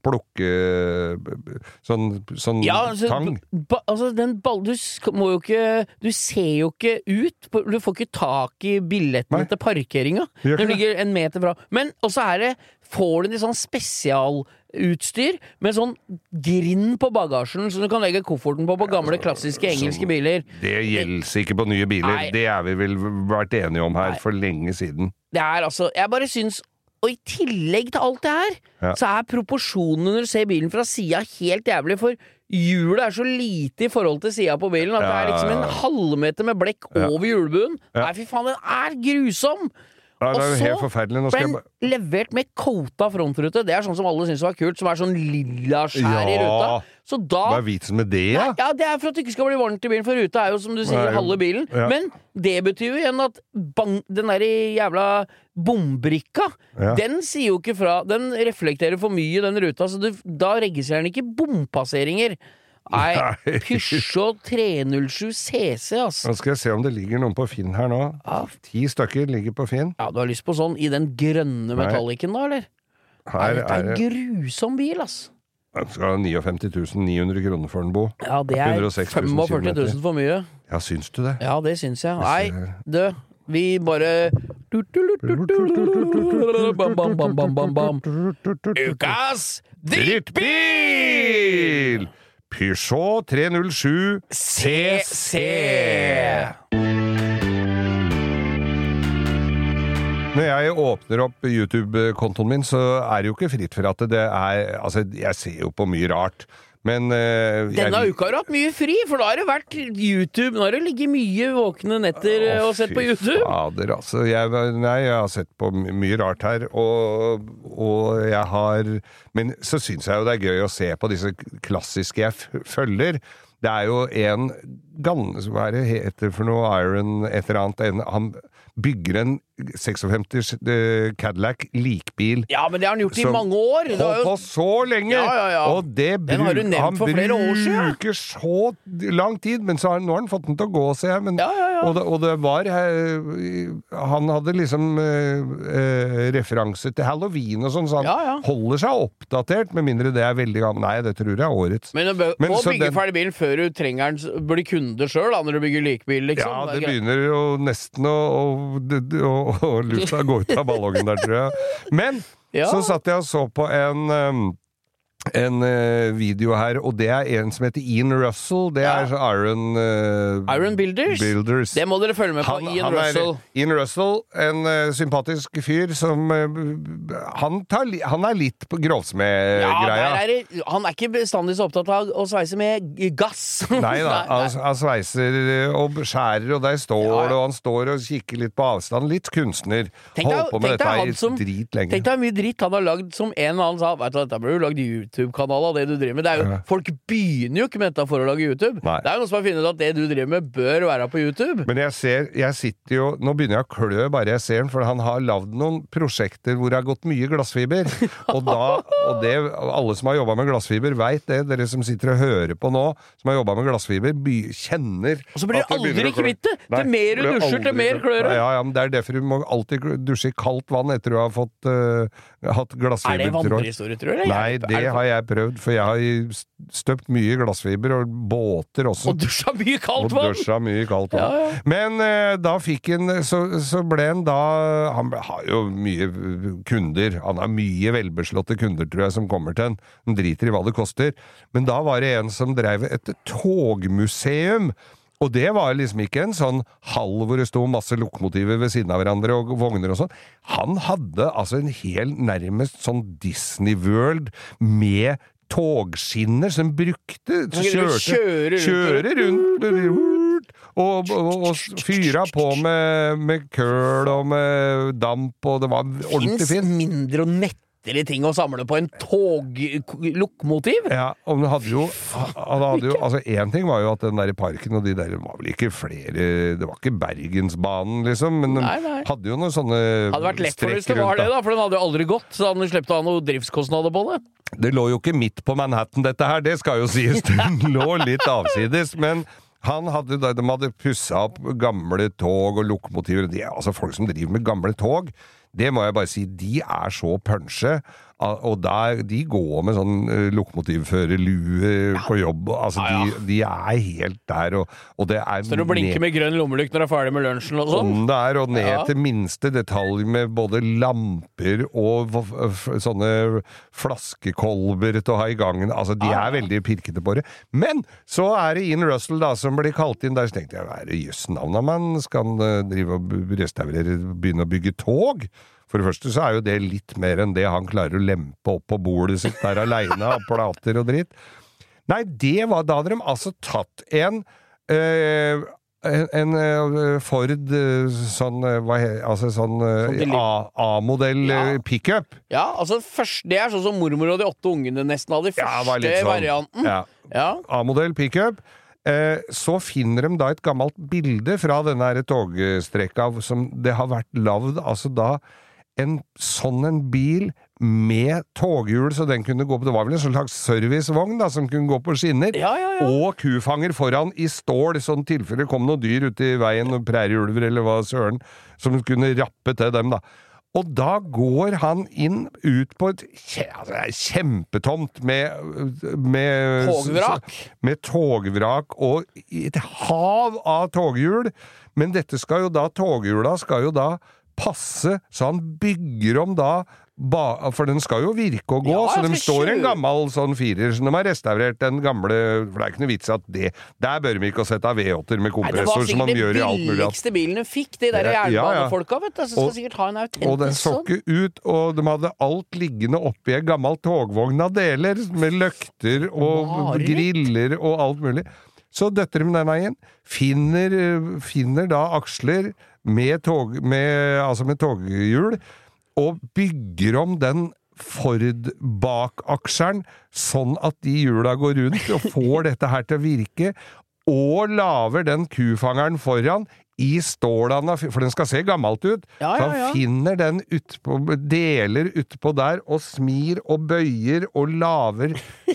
sånn ja, tang. Altså, den du må jo ikke, du ser jo ikke ut, du får ikke tak I billettene til parkeringa. Den ligger 1 meter fra. Men også det, får du en sånn spesialutstyr med sånn grind på bagasjen, så du kan legge kofferten på gamle klassiske engelske biler. Det gjelder ikke på nye biler. Nei. Det vi vel vært enige om her for lenge siden. Det altså, jeg bare synes, og I tillegg til alt det her, så proporsjonene når du ser bilen fra siden helt jævlig, for hjulet så lite I forhold til siden på bilen, at det liksom en halvmeter med blekk over hjulbuen. Nei, fy faen, den grusom! Ja, det jo helt forferdelig. Nå skal jeg levert med kota frontrute. Det sånn som alle synes var kult, som sånn lilla skjær I ruta. Så da, hva vitsen med det, ja? Ja, det for at det ikke skal bli varmt I bilen, for ruta jo, som du sier, halve bilen. Ja. Men det betyr jo igjen at den der jævla bombrikka, den sier jo ikke fra, den reflekterer for mye den ruta, så da registrerer den ikke bompasseringer. Nei, Peugeot 307 CC, ass. Nå skal jeg se om det ligger noen på Finn her nå. 10 stykker ligger på Finn. Ja, du har lyst på sånn I den grønne metalliken da, eller? Her dette en grusom bil, ass. Jeg skal ha 59 900 kroner for den, Bo. Ja, det 45 000 for mye. Ja, syns du det? Ja, det syns jeg. Nei, vi bare Ukas drittbil! Peugeot 307 CC. Når jeg åpner opp YouTube-kontoen min, så det jo ikke fritt for at det altså, jeg ser jo på mye rart. Men denne uka har du hatt mye fri, for da har det vært YouTube. Nå har det ligget mye våkne netter og sett på YouTube. Fader, altså. Jeg har sett på mye rart her, og jeg har... Men så synes jeg jo det er gøy å se på disse klassiske jeg følger. Det er jo en hva er det heter for noe Iron et eller annet, han bygger en 56 Cadillac likbil. Ja, men det har han gjort i mange år. Holdt på så lenge! Ja. Og den har du nevnt for flere år siden. Han bruker så lang tid, men så nå har han fått den til å gå, ser jeg. Men, og det var han hadde liksom referanse til Halloween og sånn, så han holder seg oppdatert, med mindre det er veldig gammel. Nei, det tror jeg er årets. Men du må bygge ferdig bilen før du trenger den, blir kunde selv da, når du bygger likbil, liksom. Ja, det begynner jo nesten og lufta går ut av ballongen der, tror jeg. Men så satt jeg og så på en video her, og det er en som heter Ian Russell. Det er Iron Builders. Det må dere følge med på. Ian Russell, en sympatisk fyr som han er litt på grovsmed-greia. Han er ikke bestandig så opptatt av å sveise med gass. Nei da, han sveiser og skjærer, og der står det, og han står og kikker litt på avstand. Litt kunstner. Hold på med dette i dritlenge. Tenk deg mye dritt han har lagd, som en eller annen sa, vet du, dette ble jo lagd i YouTube-kanal av det du driver med. Det er jo, folk begynner jo ikke med dette for å lage YouTube. Nei. Det er jo noen som har funnet ut at det du driver med bør være på YouTube. Men jeg sitter jo, nå begynner jeg å klø bare jeg ser den, for han har lavet noen prosjekter hvor det har gått mye glassfiber. og alle som har jobbet med glassfiber vet det, dere som sitter og hører på nå, som har jobbet med glassfiber, kjenner. Og så blir det aldri kvitt det! Til mer du dusjer, til mer klør det. Ja, men det er derfor du må alltid dusje i kaldt vann etter du har fått hatt glassfiber. Er det vandrehistorie, tror du? Nei, det har jeg prøvd, for jeg har støpt mye glassfiber og båter også. Og dusja mye kaldt vann! Ja. Men da fikk han, så ble han da, han har jo mye kunder, han har mye velbeslåtte kunder, tror jeg, som kommer til han driter i hva det koster. Men da var det en som drev et togmuseum, og det var liksom ikke en sånn hall hvor det stod masse lokomotiver ved siden av hverandre og vogner og sånn. Han hadde altså en hel nærmest sånn Disney World med togskinner som brukte, kjøre rundt og fyra på med køl og med damp, og det var ordentlig fint. Finns mindre og nettere ting å samle på en toglokomotiv? Ja, og han hadde jo altså en ting var jo at den der i parken, og de der var vel ikke flere, det var ikke Bergensbanen liksom, men nei. hadde jo noen sånne hadde vært lett for hvis det var det da, for den hadde jo aldri gått, så han slepte å ha noen driftskostnader på det. Det lå jo ikke midt på Manhattan dette her, det skal jo sies, den lå litt avsides, men de hadde pusset opp gamle tog og lokomotiver, altså folk som driver med gamle tog, det må jeg bare si, de er så punsje, og de går med sånn lokomotivførerlue på jobb, altså de er helt der, og det er... Så du blinker med grønn lommelykt når du er ferdig med lunsjen og sånn? Om det er, og ned til minste detalj med både lamper og sånne flaskekolber til å ha i gangen, altså de er veldig pirkete på det. Men så er det Ian Russell da, som blir kalt inn der, så tenkte jeg, hva er det jøssen navnet man skal drive og restaurere, begynne å bygge tog? For det første så er jo det litt mer enn det han klarer å lempe opp på bordet sitt der alene av plater og dritt. Nei, det var da hadde de altså tatt en Ford sånn A-modell pickup. Ja, altså først, det er sånn som mormor og de 8 ungene nesten hadde første varianten. Ja. A-modell pickup. Så finner de da et gammelt bilde fra denne her togstrekka som det har vært lavd, altså da en bil med toghjul, så den kunne gå på, det var vel en slags servicevogn da, som kunne gå på skinner, og kufanger foran i stål, sånn tilfelle kom noe dyr ute i veien, og prærieulver eller hva søren, som kunne rappe til dem da. Og da går han ut på et kjempetomt med togvrak og et hav av toghjul, men dette skal jo da, toghjula skal jo da passe, så han bygger om da for den skal jo virke og gå, så de står en gammel sånn firer, som de har restaurert den gamle, for det ikke noe vits at der bør de ikke sette av V8-er med kompressor, som man gjør i alt mulig. Det var sikkert det billigste bilen de fikk, de der jernbanefolka, vet du, så skal sikkert ha en autentisk sånn. Og den så ikke ut, og de hadde alt liggende oppi en gammel togvogn av deler, med løkter og griller og alt mulig. Så døtter de denne igjen, finner da aksler med toghjul, og bygger om den Ford-bakaksjeren sånn at de hjula går rundt og får dette her til å virke, og laver den kufangeren foran i stålene, for den skal se gammelt ut, så han finner den deler utpå der, og smir og bøyer og laver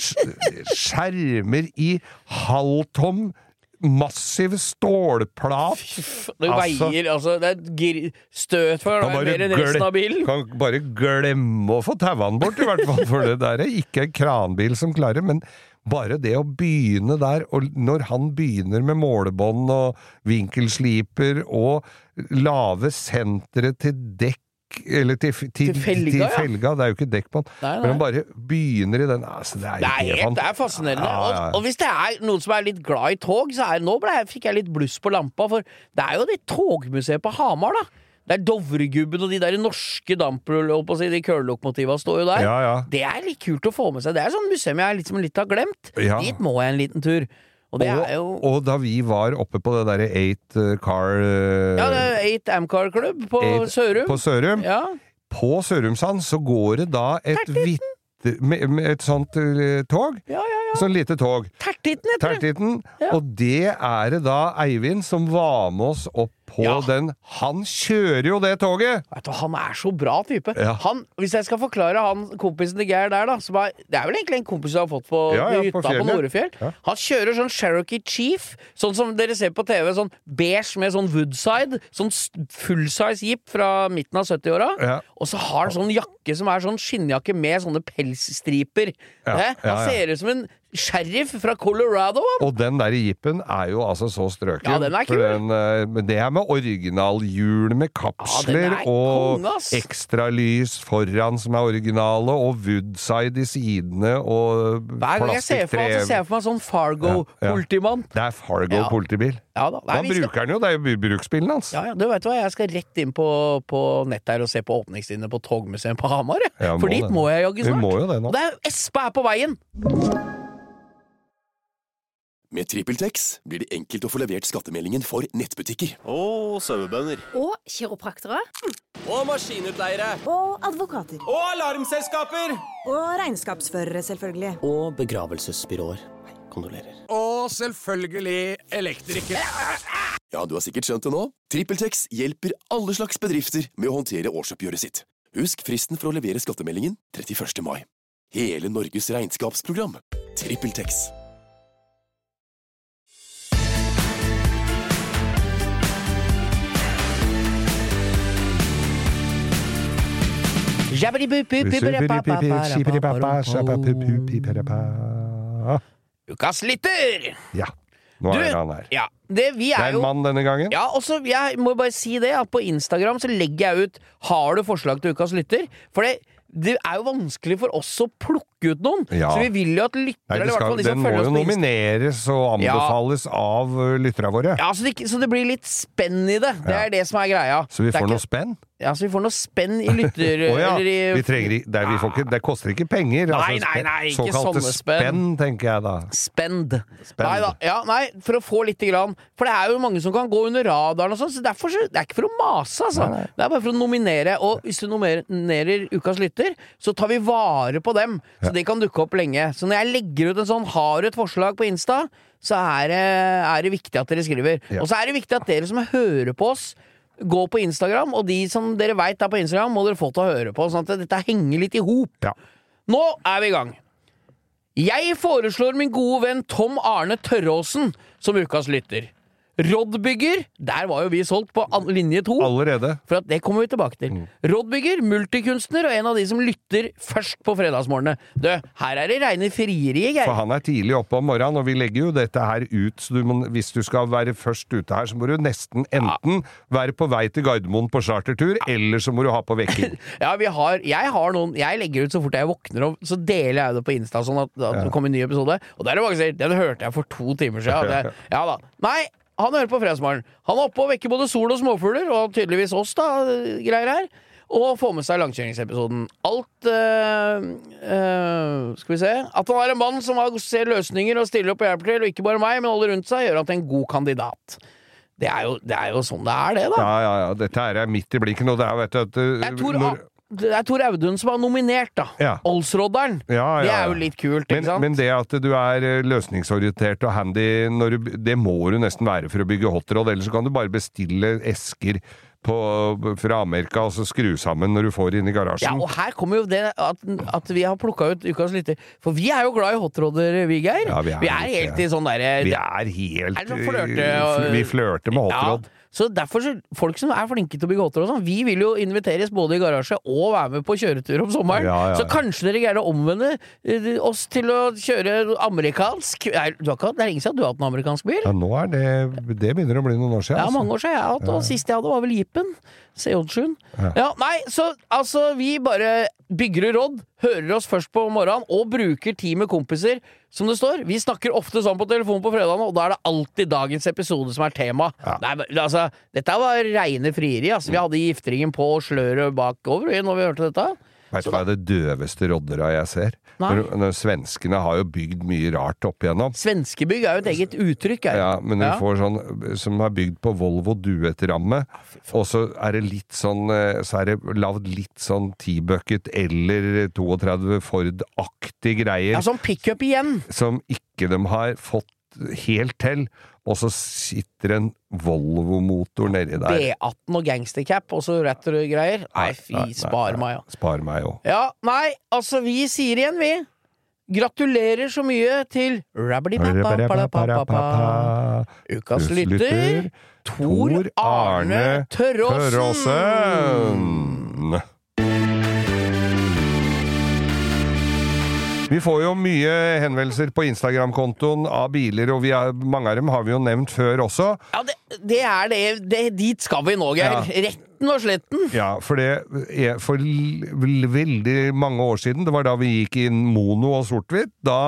skjermer i halvtom massiv stålplat. Det veier, det støt for mer enn resten av bilen. Kan bare glemme å få tauene bort, i hvert fall, for det der ikke en kranbil som klarer, men bare det å begynne der, og når han begynner med målebånd og vinkelsliper og lave sentre til dekk, eller til felga, det er jo ikke dekk på den, men han bare begynner i den, det er fascinerende, og hvis det er noen som er litt glad i tog, så nå fikk jeg litt bluss på lampa, for det er jo det togmuseet på Hamar da, det er Dovregubben og de der norske de kølelokomotivene står jo der, det er litt kult å få med seg, det er sånn museum jeg liksom litt har glemt, dit må jeg en liten tur. Og da vi var oppe på det der 8-car det er 8 Amcar Club på Sørum. På Sørum. På Sørumsand så går det da med et sånt tog. Sånn lite tog. Tertitten. Og det er det da Eivind som var med oss opp på den. Han kjører jo det toget! Vet du, han er så bra type. Hvis jeg skal forklare kompisen til Geir der da, det er vel egentlig en kompis jeg har fått på hytta på Norefjell. Han kjører sånn Cherokee Chief, sånn som dere ser på TV, sånn beige med sånn Woodside, sånn full-size jeep fra midten av 70-åra, og så har han sånn jakke som er sånn skinnjakke med sånne pelsstriper. Han ser ut som en sheriff fra Colorado. Og den der jeepen er jo altså så strøken. Ja, den er kul. Det er med originalhjul med kapsler og ekstralys foran som er originale, og Woodside i sidene og hver gang jeg ser for meg sånn Fargo-politimann. Det er Fargo-politibil. Han bruker den jo, det er jo bruksbilen hans. Du vet hva, jeg skal rett inn på nett der og se på åpningstidene på Togmuseet på Hamar, for dit må jeg jagge snart. Må jo det nå. Og det er Espa på veien. Med TrippelTex blir det enkelt å få levert skattemeldingen for nettbutikker. Og sauebønder. Og kiropraktere. Og maskinutleiere. Og advokater. Og alarmselskaper. Og regnskapsførere, selvfølgelig. Og begravelsesbyråer. Kondolerer. Og selvfølgelig elektrikere. Ja, du har sikkert skjønt det nå. TrippelTex hjelper alle slags bedrifter med å håndtere årsoppgjøret sitt. Husk fristen for å levere skattemeldingen 31. mai. Hele Norges regnskapsprogram. TrippelTex. Ukas lytter! Ja, nå er han her. Det er en mann denne gangen. Ja, og så jeg må bare si det, at på Instagram så legger jeg ut har du forslag til ukas lytter? For det er jo vanskelig for oss å plukke ut noen, så vi vil jo at lyttere den må jo nomineres og anbefales av lytterne våre. Ja, så det blir litt spenn i det. Det er det som er greia. Så vi får noe spenn? Ja, så vi får noe spenn i lytter... det koster ikke penger. Nei, ikke sånne spenn, tenker jeg da. Spend. Nei, for å få litt grann. For det er jo mange som kan gå under radaren og sånn, så derfor det er ikke for å mase, altså. Nei. Det er bare for å nominere, og hvis du nominerer ukas lytter, så tar vi vare på dem, så det kan dukke opp lenge. Så når jeg legger ut en sånn, har du et forslag på Insta, så er det viktig at dere skriver. Og så er det viktig at dere som hører på oss, gå på Instagram, og de som dere vet er på Instagram, må dere få til å høre på, sånn at dette henger litt i hop. Nå er vi i gang. Jeg foreslår min gode venn Tom Arne Tørråsen som ukas lytter. Roddbygger, der var jo vi solgt på linje 2. Allerede. For at det kommer vi tilbake til. Roddbygger, multikunstner og en av de som lytter først på fredagsmorgene. Du, her det reine frieriet, Geir. For han tidlig oppe om morgenen, og vi legger jo dette her ut, så hvis du skal være først ute her, så må du nesten enten være på vei til Gardermoen på chartertur, eller så må du ha på vekking. Ja, jeg legger ut så fort jeg våkner, og så deler jeg det på Insta, sånn at det kommer en ny episode. Og der mange sier, den hørte jeg for 2 timer siden. Ja da. Nei, han hører på fredagsmorgen. Han oppe og vekker både sol og småfugler, og tydeligvis oss da, greier her, og får med seg langkjøringsepisoden. Alt, skal vi se, at han en mann som ser løsninger og stiller opp og hjelper til, og ikke bare meg, men holder rundt seg, gjør at en god kandidat. Det jo sånn det da. Ja, dette midt i blikken, og det vet du at... Det Tor Audun som har nominert da. Olsrodderen. Ja. Det jo litt kult, ikke sant? Men det at du løsningsorientert og handy, det må du nesten være for å bygge hotrod, ellers så kan du bare bestille esker fra Amerika og så skru sammen når du får inn i garasjen. Ja, og her kommer jo det at vi har plukket ut ukas lytter. For vi jo glad i hotrodder, vi, Geir. Ja, vi helt i sånn der... Vi flørter med hotrod. Ja. Så derfor, folk som flinke til å bygge hotrod, vi vil jo inviteres både i garasje og være med på kjøretur om sommeren. Ja. Så kanskje dere greier å omvende oss til å kjøre amerikansk. Det ingen siden du har hatt en amerikansk bil? Ja, nå det begynner å bli noen år siden. Ja, mange år siden jeg har hatt, og sist jeg hadde var vel Jeepen. CJ7. Ja, nei, så altså, vi bare bygger rodd, hører oss først på morgenen, og bruker tid med kompiser, som det står. Vi snakker ofte sånn på telefon på fredagen, og da det alltid dagens episode som tema. Ja. Nei, altså, dette var reine frieri, altså. Vi hadde giftringen på og sløret bakover når vi hørte dette. Vet du hva det døveste roddera jeg ser? Når svenskene har jo bygd mye rart opp igjennom. Svenskebygg jo et eget uttrykk. Ja, men når du får sånn som er bygd på Volvo Duet-ramme, og så det litt sånn, så det lavd litt sånn T-bucket eller 32 Ford-aktig greier. Ja, sånn pick-up igjen. Som ikke de har fått helt til. Og så sitter en Volvo-motor nedi der. B18 og gangstercap, og så retro-greier. Nei, spar meg, ja. Spar meg, jo. Ja, nei, altså, vi sier igjen, vi. Gratulerer så mye til ukas lytter, Tor Arne Tørråsen. Vi får jo mye henvendelser på Instagram-kontoen av biler, og mange av dem har vi jo nevnt før også. Ja, dit skal vi nå, Geir. Ja. Retten og sletten. Ja, for for veldig mange år siden, det var da vi gikk inn mono og sort-hvitt, da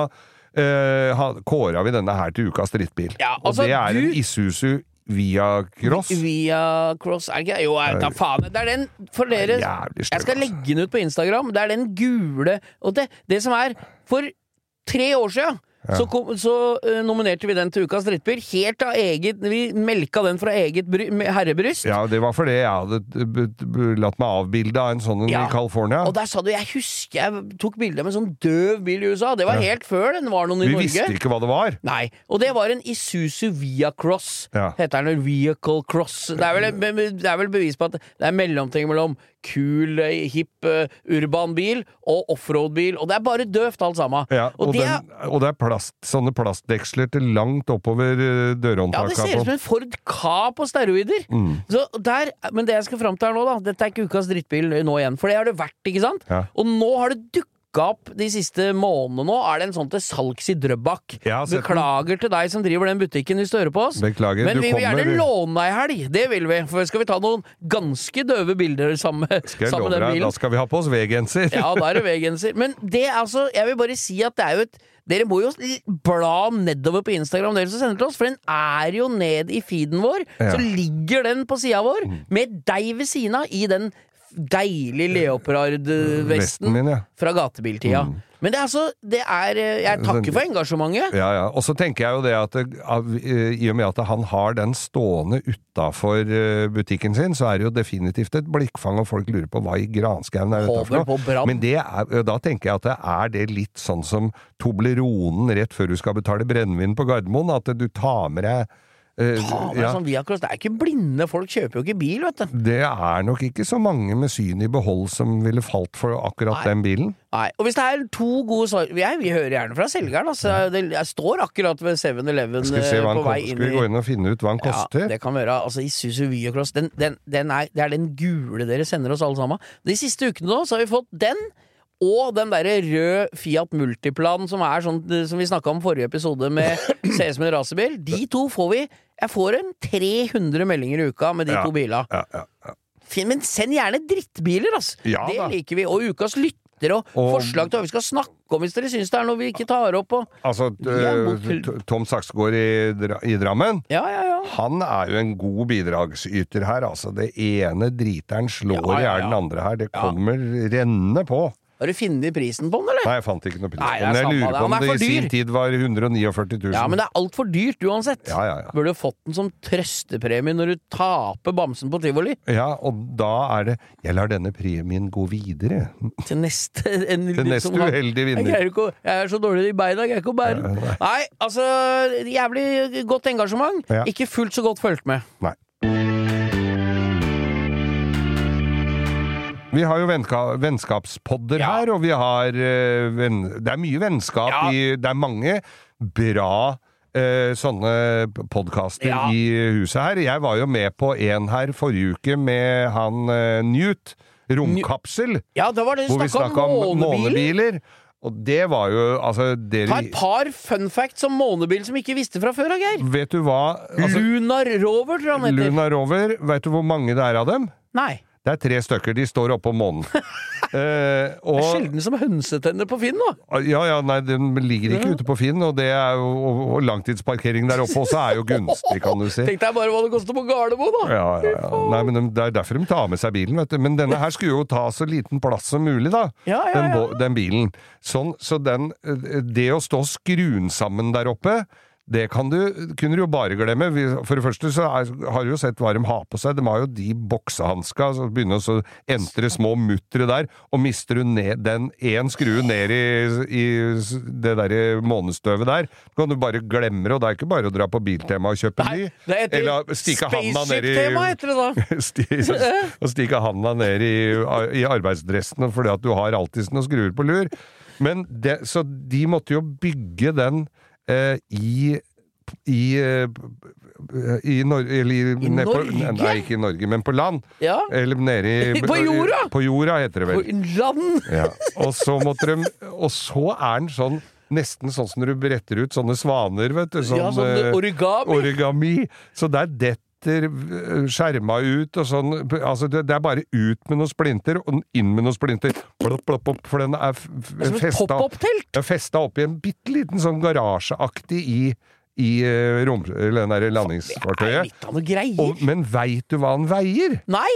kåret vi denne her til ukas drittbil. Ja, altså, og det en Isuzu Via-Cross. Via-Cross, det ikke? Jo, da faen. Det den for dere. Jeg skal legge den ut på Instagram. Det den gule. Og det som for 3 år siden, så nominerte vi den til ukas drittbil. Helt av eget, vi melka den fra eget herrebryst. Ja, det var fordi jeg hadde latt meg avbilde av en sånn i California. Og der sa du, jeg husker jeg tok bilder med en sånn døv bil i USA. Det var helt før den var noen i Norge. Vi visste ikke hva det var. Nei, og det var en Isuzu Via-Cross. Heter den Vehicle Cross. Det vel bevis på at det mellomting mellom kul, hipp, urban bil og offroad-bil, og det bare døvt alt sammen. Ja, og det sånne plastdeksler til langt oppover dørhåndtaket. Ja, det ser ut som en Ford Ka på steroider. Men det jeg skal frem til her nå da, dette ikke ukas drittbil nå igjen, for det har det vært, ikke sant? Ja. Og nå har det dukket opp de siste månedene nå, det en sånn til salgs i Drøbak. Beklager til deg som driver den butikken hvis du hører på oss. Beklager, men vi vil gjerne låne deg helg, det vil vi, for skal vi ta noen ganske døve bilder sammen med den bilen. Da skal vi ha på oss V-genser. Ja, da det V-genser. Men det altså, jeg vil bare si at det jo dere må jo bla nedover på Instagram dere som sender til oss, for den jo ned i feeden vår, så ligger den på siden vår, med deg ved siden av i den deilig leopardvesten fra gatebiltida. Men jeg takker for engasjementet. Ja. Og så tenker jeg jo det at i og med at han har den stående utenfor butikken sin, så det jo definitivt et blikkfang, og folk lurer på hva i granskauen dette for noe. Men da tenker jeg at det litt sånn som Tobleronen rett før du skal betale brennevin på Gardermoen, at du tar med deg Sånn Via Cross, det ikke blinde folk, kjøper jo ikke bil, vet du. Det nok ikke så mange med syn i behold som ville falt for akkurat den bilen. Nei, og hvis det 2 gode vi hører gjerne fra selgeren, altså. Jeg står akkurat ved 7-Eleven på vei inn i... Skal vi gå inn og finne ut hva den koster? Ja, det kan vi gjøre. Altså, Isuzu Via Cross, det den gule dere sender oss alle sammen. De siste ukene nå, så har vi fått den, og den der rød Fiat Multiplan som sånn, som vi snakket om forrige episode med ser som en racerbil, de 2 får vi. Jeg får 300 meldinger i uka med de 2 biler. Men send gjerne drittbiler, altså. Det liker vi. Og ukas lytter og forslag til hva vi skal snakke om hvis dere synes det noe vi ikke tar opp. Altså, Tom Saksgaard i Drammen, han jo en god bidragsyter her. Altså, det ene driteren slår i den andre her. Det kommer renne på. Har du funnet prisen på den, eller? Nei, jeg fant ikke noe pris. Men jeg lurer på om det i sin tid var 149 000. Ja, men det alt for dyrt uansett. Ja. Burde du fått den som trøstepremie når du taper bamsen på Tivoli. Ja, og da det jeg lar denne premien gå videre. Til neste uheldige vinner. Jeg så dårlig i beina, jeg ikke å bære den. Nei, altså, jævlig godt engasjement. Ikke fullt så godt fulgt med. Nei. Vi har jo vennskapspodder her, og vi har det mye vennskap det mange bra sånne podcaster i huset her. Jeg var jo med på en her forrige uke med han Newt, Romkapsel, da var det hvor vi snakket om månebiler. Og det var jo, altså... Ta et par fun facts om månebil som ikke visste fra før, Geir. Vet du hva? Altså, Lunar Rover, tror han heter. Lunar Rover, vet du hvor mange det av dem? Nei. Det 3 stykker, de står oppe på månen. Det sjelden som hønsetenner på Finn, da. Ja, nei, den ligger ikke ute på Finn, og det jo, og langtidsparkering der oppe også jo gunstig, kan du si. Tenk deg bare hva det koster på Gardermo, da! Ja. Nei, men det derfor de tar med seg bilen, vet du. Men denne her skulle jo ta så liten plass som mulig, da. Den bilen. Sånn, så det å stå skruen sammen der oppe, det kunne du jo bare glemme. For det første så har du jo sett hva de har på seg. De har jo de boksehanska, så begynner å entre små muttere der, og mister du ned en skrue ned i det der månestøvet der, så kan du bare glemme det, og det ikke bare å dra på Biltema og kjøpe ny. Nei, det eller stikke handa ned Spaceship-tema heter det da. Og stikke handa ned i arbeidsdressen, fordi at du har alltid noen skruer på lur. Men så de måtte jo bygge den i Norge, nei, ikke i Norge, men på land. Ja. Eller nede i på jorda! På jorda heter det vel. På land! Ja. Og så den sånn nesten sånn som når du bretter ut sånne svaner, vet du. Sånn origami. Så det skjerma ut og sånn, altså det bare ut med noen splinter og inn med noen splinter, for den festet opp i en bitteliten sånn garasjeaktig i den der landingsfartøyet. Det litt av noe greier. Men vet du hva den veier? Nei!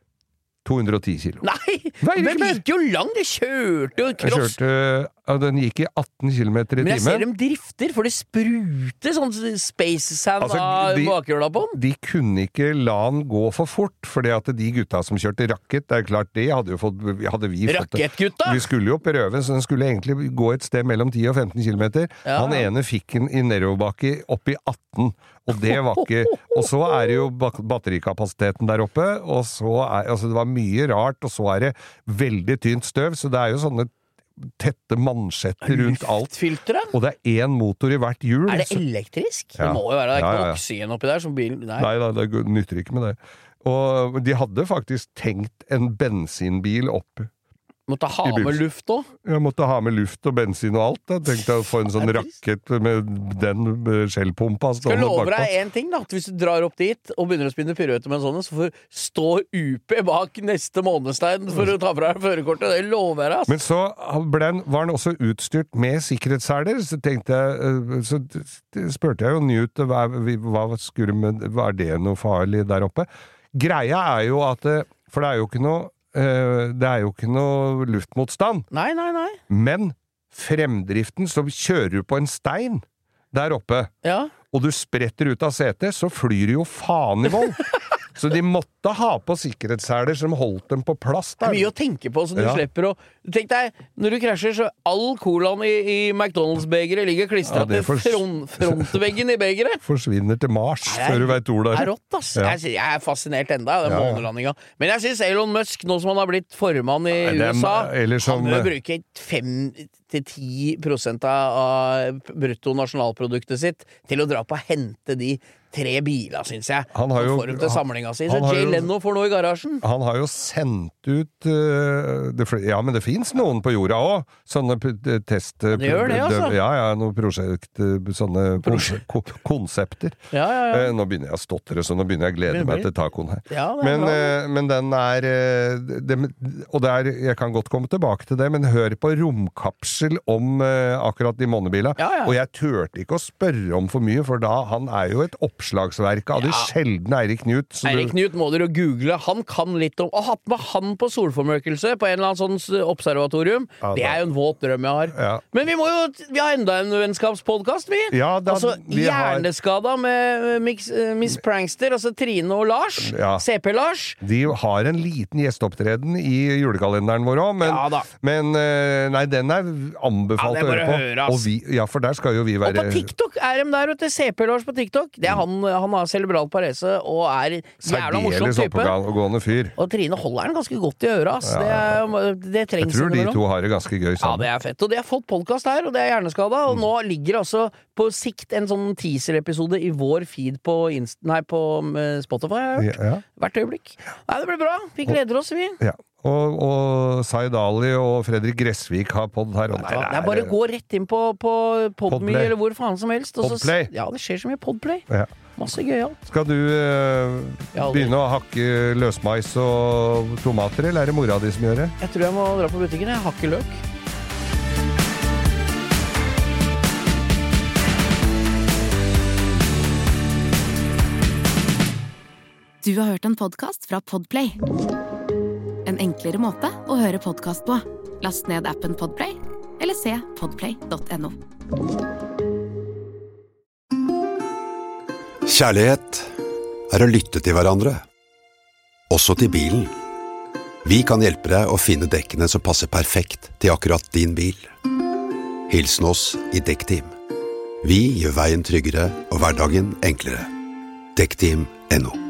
210 kilo. Nei! Den gikk jo langt, det kjørte jo cross. Den gikk i 18 kilometer i timen. Men jeg ser dem drifter, for det spruter sånn space sand av bakhjula på den. De kunne ikke la den gå for fort, fordi at de gutta som kjørte rakett, det klart det hadde vi fått. Rakettgutta? Vi skulle jo prøve, så den skulle egentlig gå et sted mellom 10 og 15 kilometer. Ja. Han ene fikk den i nedoverbakke opp i 18, og det var ikke... Og så det jo batterikapasiteten der oppe, og så altså det var mye rart, og så det veldig tynt støv, så det jo sånne tette mansjetter rundt alt. Luftfilteret? Og det én motor i hvert hjul. Det elektrisk? Ja. Det må jo være, det ikke noe oksygen oppi der som bilen... Nei, det nytter ikke med det. Og de hadde faktisk tenkt en bensinbil opp. Måtte ha med luft også? Ja, måtte ha med luft og bensin og alt. Jeg tenkte å få en sånn rakett med den skjellpumpa. Skal jeg love deg en ting da, at hvis du drar opp dit og begynner å spinne piruetter med en sånn, så får du stå UP bak neste månestein for å ta fra deg førerkortet. Det lover jeg, altså. Men så var den også utstyrt med sikkerhetsseler, så tenkte jeg, så spurte jeg jo Newt, hva det noe farlig der oppe? Greia jo at, for det jo ikke noe luftmotstand. Nei. Men fremdriften, så kjører du på en stein der oppe, og du spretter ut av setet, så flyr du jo faen i vold. Så de måtte ha på sikkerhetsseler som holdt dem på plass. Det er mye å tenke på, så du slipper å... Tenk deg, når du krasjer, så all colaen i McDonald's-begeret ligger klistret til frontveggen i begeret. Forsvinner til Mars, før du vet ordet. Det er rått, ass. Jeg er fascinert enda, den månelandinga. Men jeg synes Elon Musk, nå som han har blitt formann i USA, han bør bruke 5-10% av bruttonasjonalproduktet sitt til å dra på å hente de 3 biler, synes jeg. Han har jo form til samlinga si. Så Jay Leno får noe i garasjen. Han har jo sendt ut ja, men det finnes noen på jorda også. Sånne test... Det gjør det, altså. Ja, noen prosjekt, sånne konsepter. Ja. Nå begynner jeg å stottere, så nå begynner jeg å glede meg til tacoen her. Ja, men den og jeg kan godt komme tilbake til det, men hør på romkapsel om akkurat de månebiler. Og jeg turte ikke å spørre om for mye, for da han er jo et oppslagsverk av det sjeldne Eirik Knut. Eirik Knut må dere google. Han kan litt om å ha hatt med han på solformørkelse på en eller annen sånn observatorium. Det er jo en våt drøm jeg har. Men vi har enda en vennskapspodcast, vi. Altså Hjerneskada med Miss Prankster, altså Trine og Lars. CP Lars. De har en liten gjesteopptreden i julekalenderen vår også, men nei, den er anbefalt å høre på. Og for der skal jo vi være... Og på TikTok er de der, vet du. CP Lars på TikTok. Det er han har cerebral parese og er jævla morsom type. Oppegående fyr. Og Trine holder den ganske godt i øret, ass. Det trengs. Jeg tror de to har det ganske gøy sammen. Ja, det er fett. Og de har fått podcast her, og det er Hjerneskada, og nå ligger altså på sikt en sånn teaser-episode i vår feed på Spotify, har jeg hørt. Hvert øyeblikk. Nei, det blir bra. Vi gleder oss, vi. Ja. Og Zaid Ali og Fredrik Gressvik har podd her. Det er bare å gå rett inn på Podme eller hvor faen som helst. Podplay. Ja, det skjer så mye Podplay. Masse gøy alt. Skal du begynne å hakke løsmais og tomater, eller er det mora di som gjør det? Jeg tror jeg må dra på butikken. Jeg hakker løk. Du har hørt en podcast fra Podplay. En enklere måte å høre podcast på. Last ned appen Podplay, eller se podplay.no. Kjærlighet er å lytte til hverandre. Også til bilen. Vi kan hjelpe deg å finne dekkene som passer perfekt til akkurat din bil. Hilsen oss i Dekkteam. Vi gjør veien tryggere og hverdagen enklere. Dekkteam.no